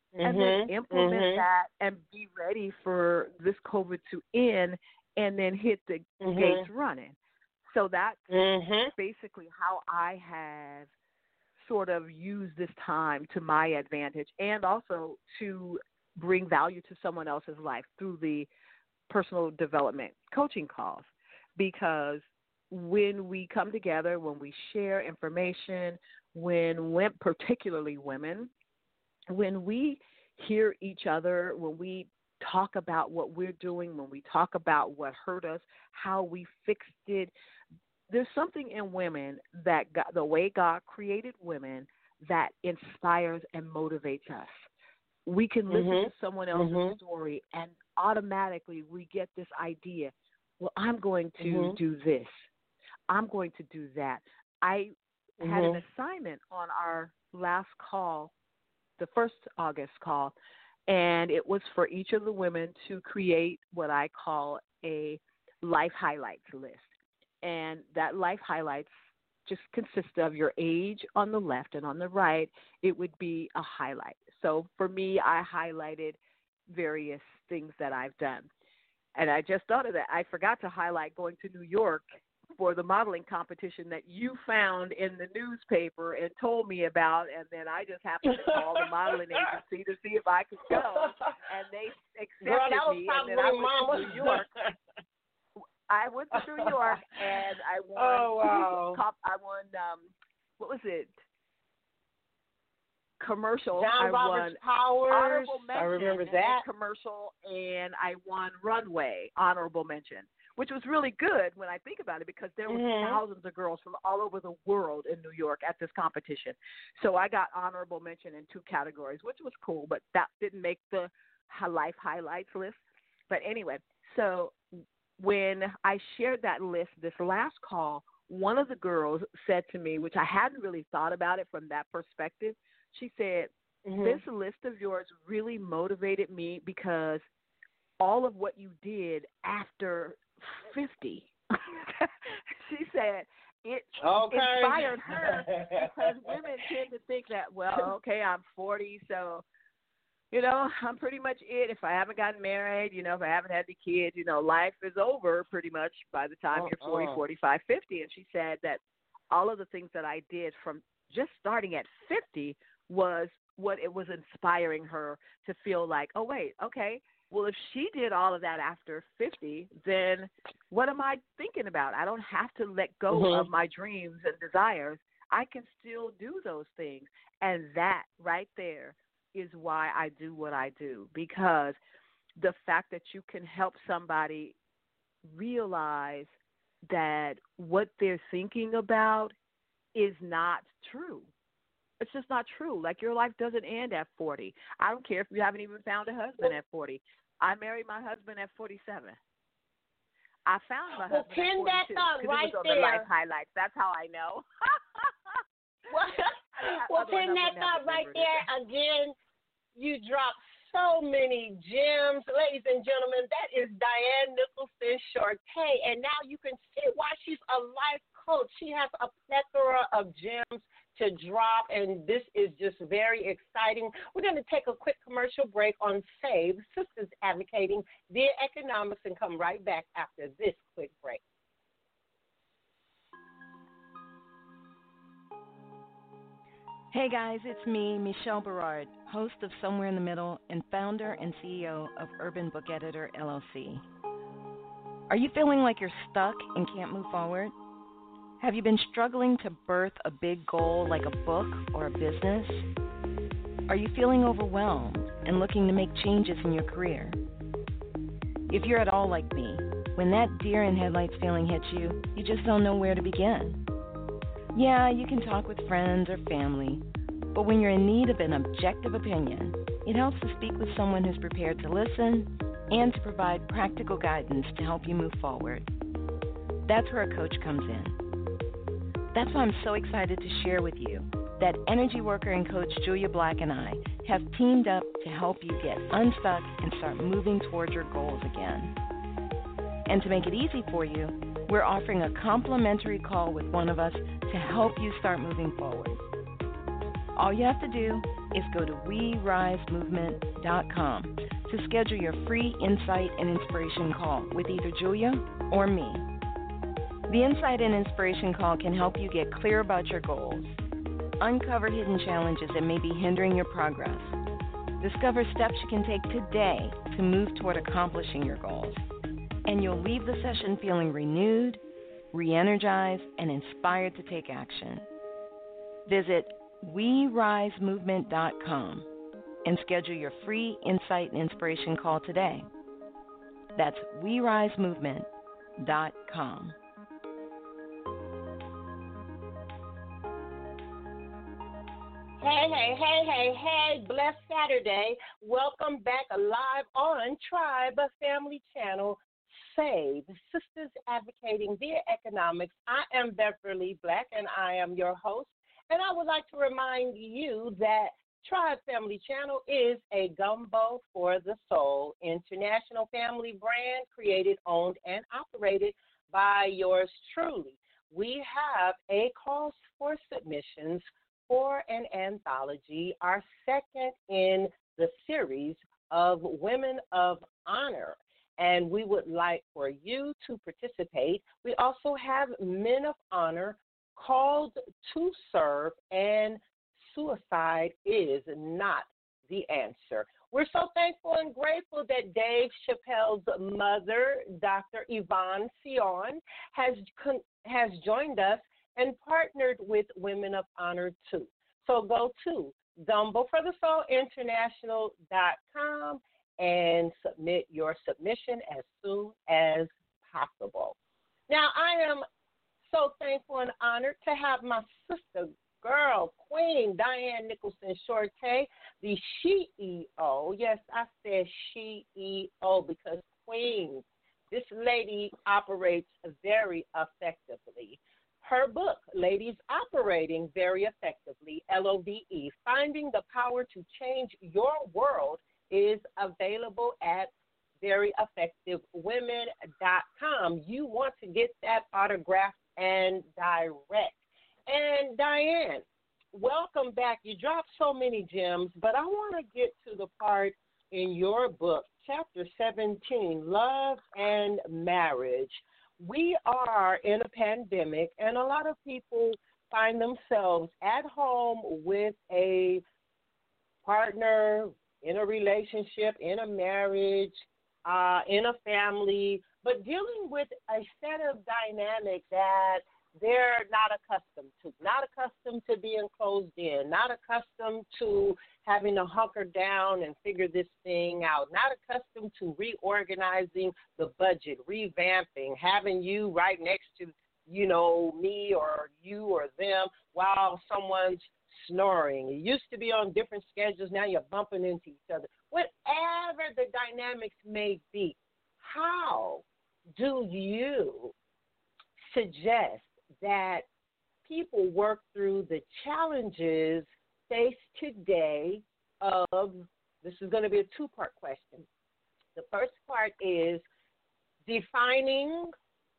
Speaker 4: and then
Speaker 3: Mhm.
Speaker 4: implement
Speaker 3: Mhm.
Speaker 4: that and be ready for this COVID to end and then hit the
Speaker 3: Mhm.
Speaker 4: gates running. So that's
Speaker 3: Mhm.
Speaker 4: basically how I have sort of used this time to my advantage and also to bring value to someone else's life through the personal development coaching calls. Because when we come together, when we share information, when, when particularly women, when we hear each other, when we talk about what we're doing, when we talk about what hurt us, how we fixed it, there's something in women that got, the way God created women, that inspires and motivates us. We can listen
Speaker 3: Mhm.
Speaker 4: to someone else's
Speaker 3: Mhm.
Speaker 4: story and automatically we get this idea, well, I'm going to
Speaker 3: Mhm.
Speaker 4: do this. I'm going to do that. I had an
Speaker 3: Mhm.
Speaker 4: assignment on our last call, the first August call, and it was for each of the women to create what I call a life highlights list. And that life highlights just consists of your age on the left, and on the right, it would be a highlight. So for me, I highlighted various things that I've done. And I just thought of that. I forgot to highlight going to New York for the modeling competition that you found in the newspaper and told me about, and then I just happened to call the modeling agency to see if I could go, and they accepted
Speaker 3: Girl, that was
Speaker 4: me, and then
Speaker 3: probably
Speaker 4: I went
Speaker 3: Mama.
Speaker 4: to New York. I went to New York, and I won.
Speaker 3: Oh, wow.
Speaker 4: Cop, I won. Um, what was it? Commercial.
Speaker 3: John
Speaker 4: I
Speaker 3: Roberts
Speaker 4: won
Speaker 3: Powers.
Speaker 4: honorable mention.
Speaker 3: I remember
Speaker 4: and
Speaker 3: that.
Speaker 4: then commercial, and I won runway honorable mention, which was really good when I think about it, because there were
Speaker 3: Mhm.
Speaker 4: thousands of girls from all over the world in New York at this competition. So I got honorable mention in two categories, which was cool, but that didn't make the hi- life highlights list. But anyway, so when I shared that list this last call, one of the girls said to me, which I hadn't really thought about it from that perspective, she said,
Speaker 3: Mhm.
Speaker 4: this list of yours really motivated me because all of what you did after fifty, she said, it
Speaker 3: Okay.
Speaker 4: inspired her, because women tend to think that, well, okay, I'm forty, so, you know, I'm pretty much it. If I haven't gotten married, you know, if I haven't had the kids, you know, life is over pretty much by the time you're forty,
Speaker 3: Uh-uh.
Speaker 4: forty-five, fifty. And she said that all of the things that I did from just starting at fifty was what it was inspiring her to feel like, oh, wait, okay, well, if she did all of that after fifty, then what am I thinking about? I don't have to let go
Speaker 3: Mhm.
Speaker 4: of my dreams and desires. I can still do those things. And that right there is why I do what I do, because the fact that you can help somebody realize that what they're thinking about is not true. It's just not true. Like, your life doesn't end at forty. I don't care if you haven't even found a husband at forty. I married my husband at forty-seven. I found my
Speaker 3: Well,
Speaker 4: husband
Speaker 3: pin
Speaker 4: at
Speaker 3: that
Speaker 4: forty-two
Speaker 3: thought
Speaker 4: because
Speaker 3: right
Speaker 4: it was on
Speaker 3: there.
Speaker 4: the life highlights. That's how I know.
Speaker 3: Well, well
Speaker 4: Otherwise,
Speaker 3: pin
Speaker 4: I
Speaker 3: that
Speaker 4: wouldn't have
Speaker 3: thought right
Speaker 4: remembered it.
Speaker 3: there. Again, you dropped so many gems. Ladies and gentlemen, that is Diane Nicholson Shortay. And now you can see why she's a life coach. She has a plethora of gems to drop, and this is just very exciting. We're going to take a quick commercial break on SAVE, Sisters Advocating Via Economics, and come right back after this quick break.
Speaker 1: Hey guys, it's me, Michelle Berard, host of Somewhere in the Middle and founder and C E O of Urban Book Editor, L L C. Are you feeling like you're stuck and can't move forward? Have you been struggling to birth a big goal like a book or a business? Are you feeling overwhelmed and looking to make changes in your career? If you're at all like me, when that deer in headlights feeling hits you, you just don't know where to begin. Yeah, you can talk with friends or family, but when you're in need of an objective opinion, it helps to speak with someone who's prepared to listen and to provide practical guidance to help you move forward. That's where a coach comes in. That's why I'm so excited to share with you that energy worker and coach Julia Black and I have teamed up to help you get unstuck and start moving towards your goals again. And to make it easy for you, we're offering a complimentary call with one of us to help you start moving forward. All you have to do is go to we rise movement dot com to schedule your free insight and inspiration call with either Julia or me. The insight and inspiration call can help you get clear about your goals, uncover hidden challenges that may be hindering your progress, discover steps you can take today to move toward accomplishing your goals, and you'll leave the session feeling renewed, re-energized, and inspired to take action. Visit we rise movement dot com and schedule your free insight and inspiration call today. That's we rise movement dot com.
Speaker 3: Hey, hey, hey, hey, hey, blessed Saturday. Welcome back live on Tribe Family Channel, SAVE, Sisters Advocating Via Economics. I am Beverly Black, and I am your host. And I would like to remind you that Tribe Family Channel is a gumbo for the soul, international family brand created, owned, and operated by yours truly. We have a call for submissions for an anthology, our second in the series of Women of Honor, and we would like for you to participate. We also have Men of Honor, Called to Serve, and Suicide is Not the Answer. We're so thankful and grateful that Dave Chappelle's mother, Doctor Yvonne Sion, has con- has joined us and partnered with Women of Honor too. So go to gumbo for the soul international dot com and submit your submission as soon as possible. Now, I am so thankful and honored to have my sister, girl, Queen Diane Nicholson Shorte, the C E O. Yes, I said C E O because Queen, this lady operates very effectively. Her book, Ladies Operating Very Effectively, L O V E, Finding the Power to Change Your World, is available at very effective women dot com. You want to get that autographed and direct. And Diane, welcome back. You dropped so many gems, but I want to get to the part in your book, chapter seventeen, Love and Marriage. We are in a pandemic, and a lot of people find themselves at home with a partner, in a relationship, in a marriage, uh, in a family, but dealing with a set of dynamics that they're not accustomed to, not accustomed to being closed in, not accustomed to having to hunker down and figure this thing out, not accustomed to reorganizing the budget, revamping, having you right next to, you know, me or you or them while someone's snoring. You used to be on different schedules. Now you're bumping into each other. Whatever the dynamics may be, how do you suggest that people work through the challenges faced today of, this is going to be a two-part question. The first part is defining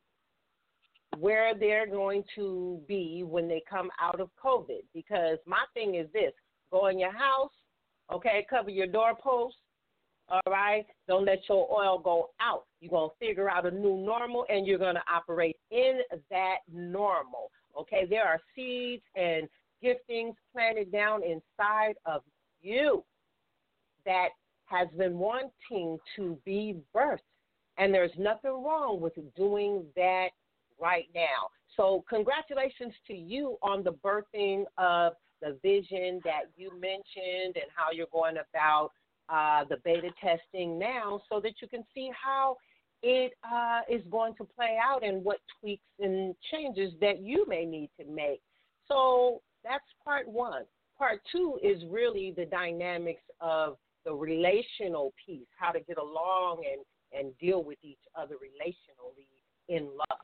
Speaker 3: where they're going to be when they come out of COVID, because my thing is this: go in your house, okay, cover your doorposts, all right? Don't let your oil go out. You're going to figure out a new normal, and you're going to operate in that normal, okay? There are seeds and giftings planted down inside of you that has been wanting to be birthed, and there's nothing wrong with doing that right now. So congratulations to you on the birthing of the vision that you mentioned and how you're going about uh, the beta testing now so that you can see how it uh, is going to play out and what tweaks and changes that you may need to make. So that's part one. Part two is really the dynamics of the relational piece, how to get along and, and deal with each other relationally in love.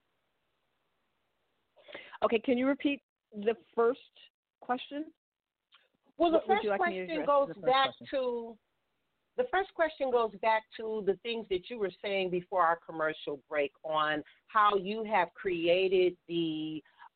Speaker 4: Okay, can you repeat the first question?
Speaker 3: Well, the
Speaker 4: What would
Speaker 3: first
Speaker 4: you like me to
Speaker 3: question
Speaker 4: address
Speaker 3: goes
Speaker 4: the first
Speaker 3: back
Speaker 4: question?
Speaker 3: to the first question goes back to the things that you were saying before our commercial break on how you have created the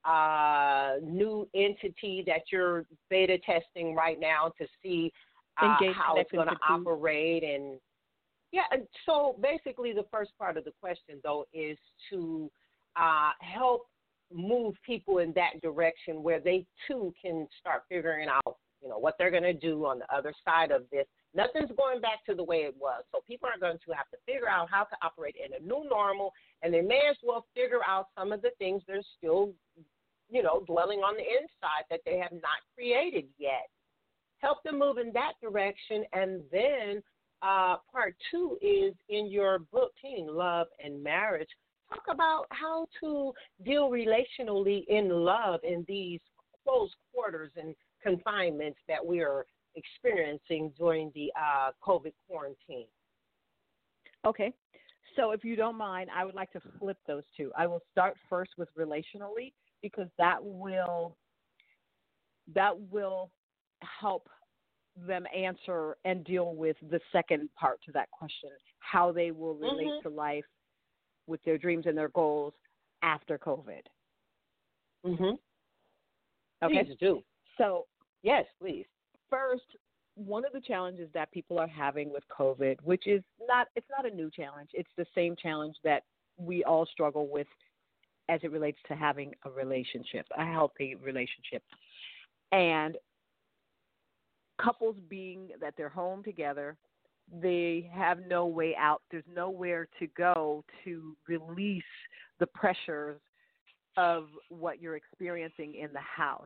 Speaker 3: uh, new entity that you're beta testing right now to see uh, how it's going to operate. And yeah, and so basically the first part of the question, though, is to uh, help move people in that direction where they, too, can start figuring out, you know, what they're going to do on the other side of this. Nothing's going back to the way it was. So people are going to have to figure out how to operate in a new normal, and they may as well figure out some of the things they're still, you know, dwelling on the inside that they have not created yet. Help them move in that direction. And then uh, part two is in your book, Teen Love and Marriage. Talk about how to deal relationally in love in these close quarters and confinements that we are experiencing during the uh, COVID quarantine.
Speaker 4: Okay. So if you don't mind, I would like to flip those two. I will start first with relationally, because that will that will help them answer and deal with the second part to that question, how they will relate mm-hmm. to life with their dreams and their goals after COVID.
Speaker 3: Mm-hmm.
Speaker 4: Okay.
Speaker 3: Please do.
Speaker 4: So,
Speaker 3: yes, please.
Speaker 4: First, one of the challenges that people are having with COVID, which is not, it's not a new challenge. It's the same challenge that we all struggle with as it relates to having a relationship, a healthy relationship. And couples being that they're home together, they have no way out. There's nowhere to go to release the pressures of what you're experiencing in the house.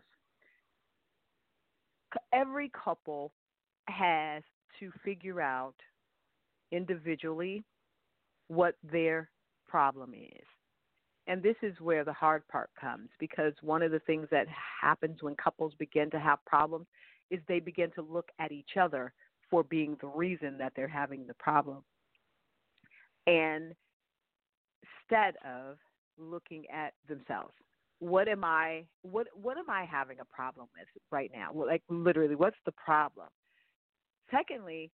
Speaker 4: Every couple has to figure out individually what their problem is. And this is where the hard part comes, because one of the things that happens when couples begin to have problems is they begin to look at each other for being the reason that they're having the problem. And instead of looking at themselves, what am I what what am I having a problem with right now? Like literally, what's the problem? Secondly,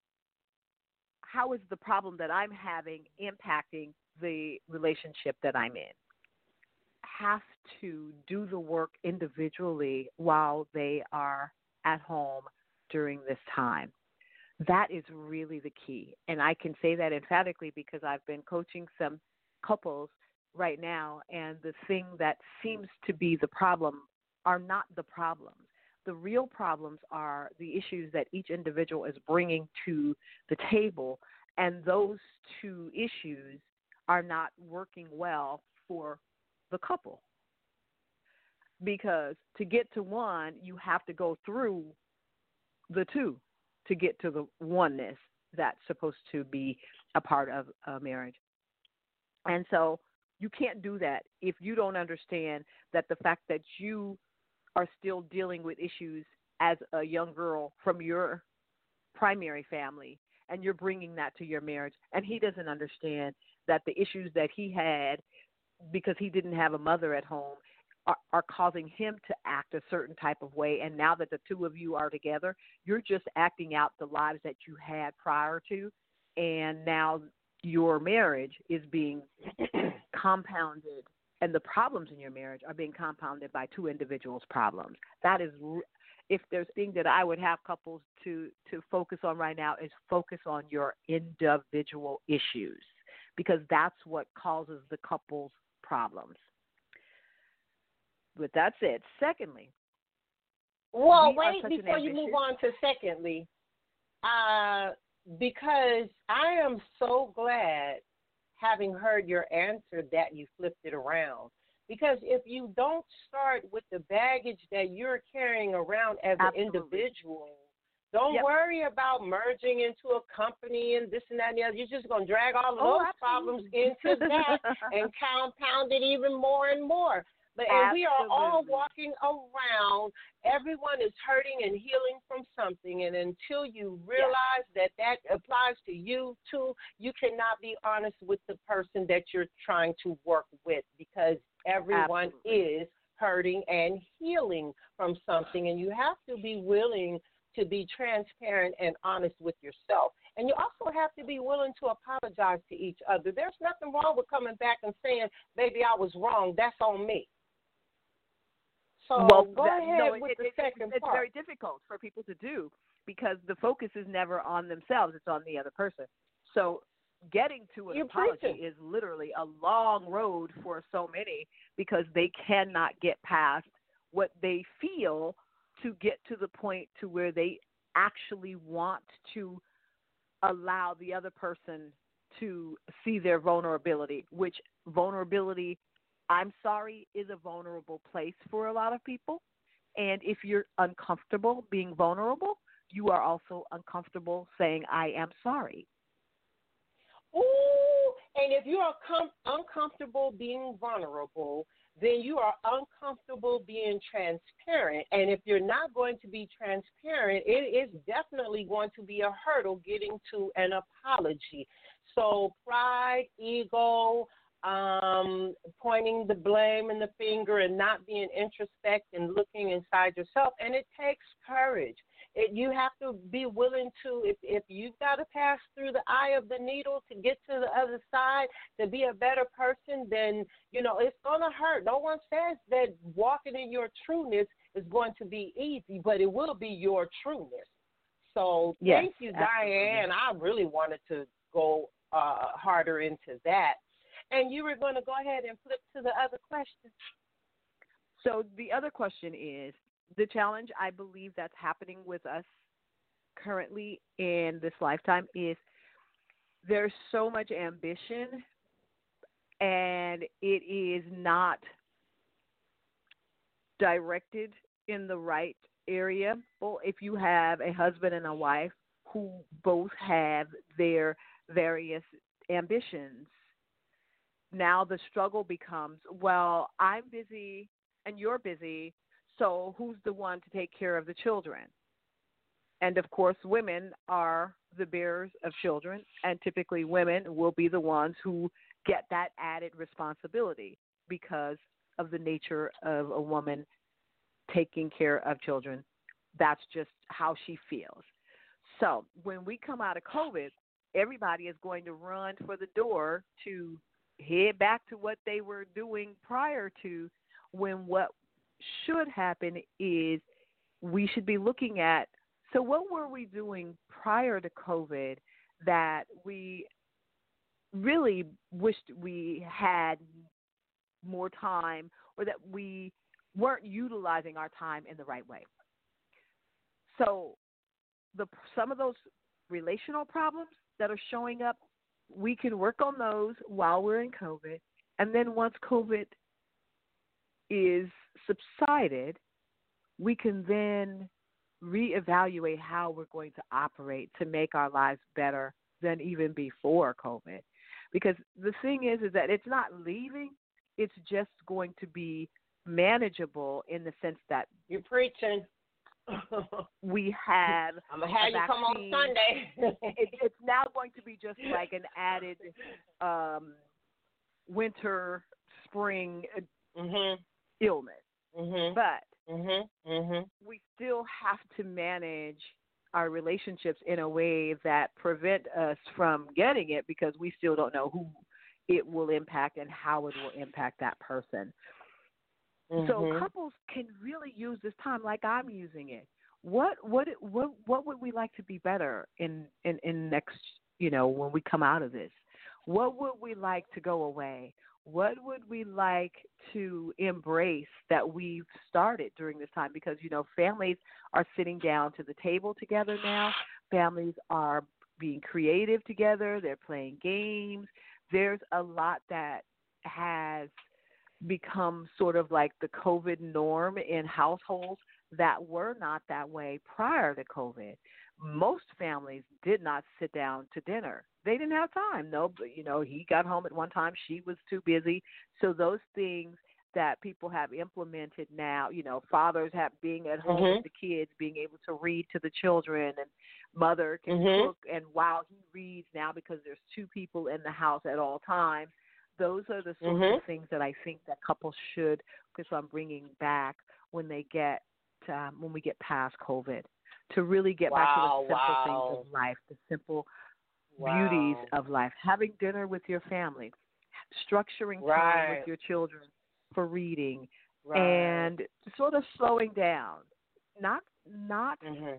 Speaker 4: how is the problem that I'm having impacting the relationship that I'm in? Have to do the work individually while they are at home during this time. That is really the key. And I can say that emphatically because I've been coaching some couples right now, and the thing that seems to be the problem are not the problems. The real problems are the issues that each individual is bringing to the table, and those two issues are not working well for the couple. Because to get to one, you have to go through the two to get to the oneness that's supposed to be a part of a marriage. And so you can't do that if you don't understand that the fact that you are still dealing with issues as a young girl from your primary family, and you're bringing that to your marriage, and he doesn't understand that the issues that he had because he didn't have a mother at home are, are causing him to act a certain type of way. And now that the two of you are together, you're just acting out the lives that you had prior to, and now your marriage is being compounded, and the problems in your marriage are being compounded by two individuals' problems. That is, if there's thing that I would have couples to, to focus on right now, is focus on your individual issues, because that's what causes the couple's problems. But that's it. Secondly,
Speaker 3: well, wait before you move on to secondly, uh, because I am so glad, having heard your answer, that you flipped it around. Because if you don't start with the baggage that you're carrying around as Absolutely. An individual, don't yep. worry about merging into a company and this and that and the other. You're just going to drag all of
Speaker 4: oh,
Speaker 3: those problems into that and compound it even more and more. But and we are all walking around. Everyone is hurting and healing from something. And until you realize yeah. that that applies to you too, you cannot be honest with the person that you're trying to work with, because everyone Absolutely. Is hurting and healing from something. And you have to be willing to be transparent and honest with yourself. And you also have to be willing to apologize to each other. There's nothing wrong with coming back and saying, baby, I was wrong. That's on me. So
Speaker 4: well,
Speaker 3: go
Speaker 4: that,
Speaker 3: ahead
Speaker 4: no,
Speaker 3: with
Speaker 4: it,
Speaker 3: the
Speaker 4: it,
Speaker 3: second
Speaker 4: it's
Speaker 3: part.
Speaker 4: very difficult for people to do because the focus is never on themselves; it's on the other person. So getting to an
Speaker 3: You're
Speaker 4: apology
Speaker 3: preaching.
Speaker 4: is literally a long road for so many because they cannot get past what they feel to get to the point to where they actually want to allow the other person to see their vulnerability, which vulnerability, I'm sorry, is a vulnerable place for a lot of people. And if you're uncomfortable being vulnerable, you are also uncomfortable saying, I am sorry.
Speaker 3: Ooh, and if you are com- uncomfortable being vulnerable, then you are uncomfortable being transparent. And if you're not going to be transparent, it is definitely going to be a hurdle getting to an apology. So pride, ego, um, pointing the blame and the finger and not being introspect and looking inside yourself. And it takes courage. It, you have to be willing to, if, if you've got to pass through the eye of the needle to get to the other side, to be a better person, then, you know, it's going to hurt. No one says that walking in your trueness is going to be easy, but it will be your trueness. So
Speaker 4: yes,
Speaker 3: thank you,
Speaker 4: absolutely.
Speaker 3: Diane. I really wanted to go uh, harder into that. And you were going to go ahead and flip to the other question.
Speaker 4: So the other question is, the challenge I believe that's happening with us currently in this lifetime is there's so much ambition and it is not directed in the right area. Well, if you have a husband and a wife who both have their various ambitions, now the struggle becomes, well, I'm busy and you're busy, so who's the one to take care of the children? And, of course, women are the bearers of children, and typically women will be the ones who get that added responsibility because of the nature of a woman taking care of children. That's just how she feels. So when we come out of COVID, everybody is going to run for the door to head back to what they were doing prior to, when what should happen is we should be looking at, so what were we doing prior to COVID that we really wished we had more time, or that we weren't utilizing our time in the right way? So the some of those relational problems that are showing up, we can work on those while we're in COVID. And then once COVID is subsided, we can then reevaluate how we're going to operate to make our lives better than even before COVID. Because the thing is, is that it's not leaving, it's just going to be manageable in the sense that
Speaker 3: You're preaching.
Speaker 4: we have
Speaker 3: I'm going to have
Speaker 4: a
Speaker 3: you
Speaker 4: vaccine.
Speaker 3: come on Sunday.
Speaker 4: it, it's now going to be just like an added um, winter, spring
Speaker 3: mm-hmm.
Speaker 4: illness.
Speaker 3: Mm-hmm.
Speaker 4: But
Speaker 3: mm-hmm. Mm-hmm.
Speaker 4: we still have to manage our relationships in a way that prevent us from getting it, because we still don't know who it will impact and how it will impact that person. Mm-hmm. So couples can really use this time like I'm using it. What what what what would we like to be better in, in, in next, you know, when we come out of this? What would we like to go away? What would we like to embrace that we've started during this time? Because, you know, families are sitting down to the table together now. Families are being creative together. They're playing games. There's a lot that has become sort of like the COVID norm in households that were not that way prior to COVID. Most families did not sit down to dinner. They didn't have time. No, but, you know, he got home at one time. She was too busy. So those things that people have implemented now, you know, fathers have being at home
Speaker 3: mm-hmm.
Speaker 4: with the kids, being able to read to the children, and mother can
Speaker 3: mm-hmm.
Speaker 4: cook. And while he reads now, because there's two people in the house at all times, those are the sorts
Speaker 3: mm-hmm.
Speaker 4: of things that I think that couples should, because I'm bringing back when they get to, um, when we get past COVID, to really get
Speaker 3: wow,
Speaker 4: back to the simple
Speaker 3: wow.
Speaker 4: things of life, the simple
Speaker 3: wow.
Speaker 4: beauties of life. Having dinner with your family, structuring
Speaker 3: right.
Speaker 4: time with your children for reading,
Speaker 3: right.
Speaker 4: and sort of slowing down, not not
Speaker 3: mm-hmm.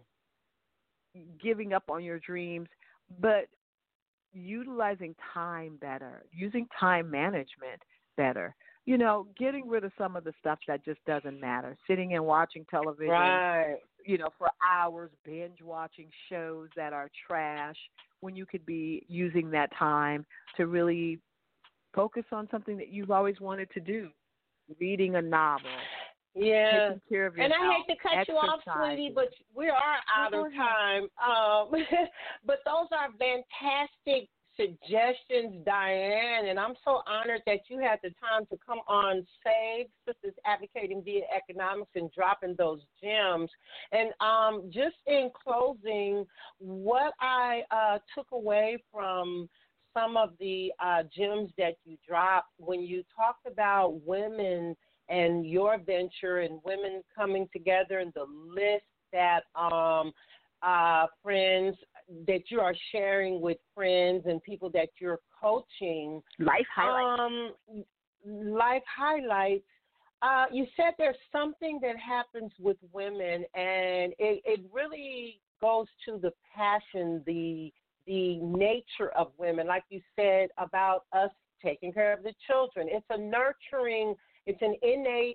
Speaker 4: giving up on your dreams, but utilizing time better, using time management better. You know, getting rid of some of the stuff that just doesn't matter. Sitting and watching television,
Speaker 3: right.
Speaker 4: you know, for hours, binge watching shows that are trash, when you could be using that time to really focus on something that you've always wanted to do, reading a novel,
Speaker 3: yeah.
Speaker 4: taking care of your
Speaker 3: and
Speaker 4: health,
Speaker 3: I hate to cut you off, sweetie, but we are out of time. Um, but those are fantastic suggestions, Diane, and I'm so honored that you had the time to come on Save Sisters Advocating via Economics and dropping those gems. And um, just in closing, what I uh, took away from some of the uh, gems that you dropped when you talked about women and your venture and women coming together and the list that um, uh, friends that you are sharing with friends and people that you're coaching.
Speaker 4: Life highlights.
Speaker 3: Um, life highlights. Uh, you said there's something that happens with women, and it, it really goes to the passion, the the nature of women. Like you said about us taking care of the children. It's a nurturing, it's an innate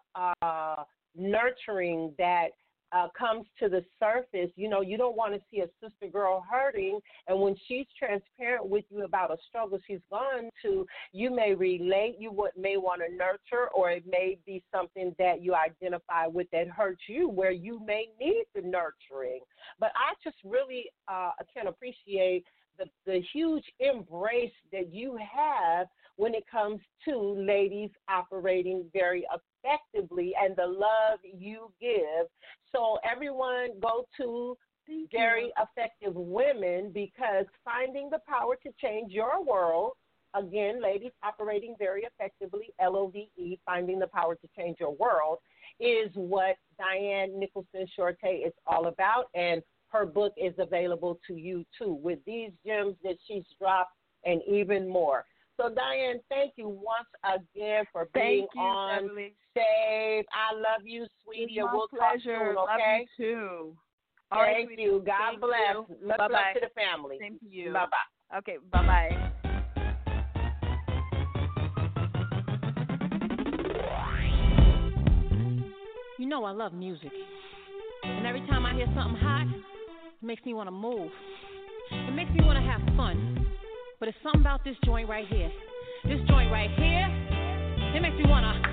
Speaker 3: uh, nurturing that Uh, comes to the surface. You know, you don't want to see a sister girl hurting, and when she's transparent with you about a struggle she's gone to, you may relate, you would, may want to nurture, or it may be something that you identify with that hurts you, where you may need the nurturing. But I just really uh, can appreciate the, the huge embrace that you have when it comes to ladies operating very effectively and the love you give. So everyone go to Thank Very you. Effective Women, because finding the power to change your world, again, ladies operating very effectively, L O V E, finding the power to change your world, is what Diane Nicholson Shorte is all about. And her book is available to you, too, with these gems that she's dropped and even more. So, Diane, thank you once again for being
Speaker 4: you,
Speaker 3: on
Speaker 4: Beverly.
Speaker 3: Save. I love you, sweetie, and we'll
Speaker 4: pleasure.
Speaker 3: talk soon, okay?
Speaker 4: Love you, too.
Speaker 3: All thank right, you. God
Speaker 4: thank
Speaker 3: bless.
Speaker 4: You.
Speaker 3: Much
Speaker 4: Bye-bye.
Speaker 3: love to the family.
Speaker 4: Same to you.
Speaker 3: Bye-bye.
Speaker 4: Okay, bye-bye.
Speaker 2: You know I love music. And every time I hear something hot, it makes me want to move. It makes me want to have fun. But it's something about this joint right here. This joint right here, it makes me want to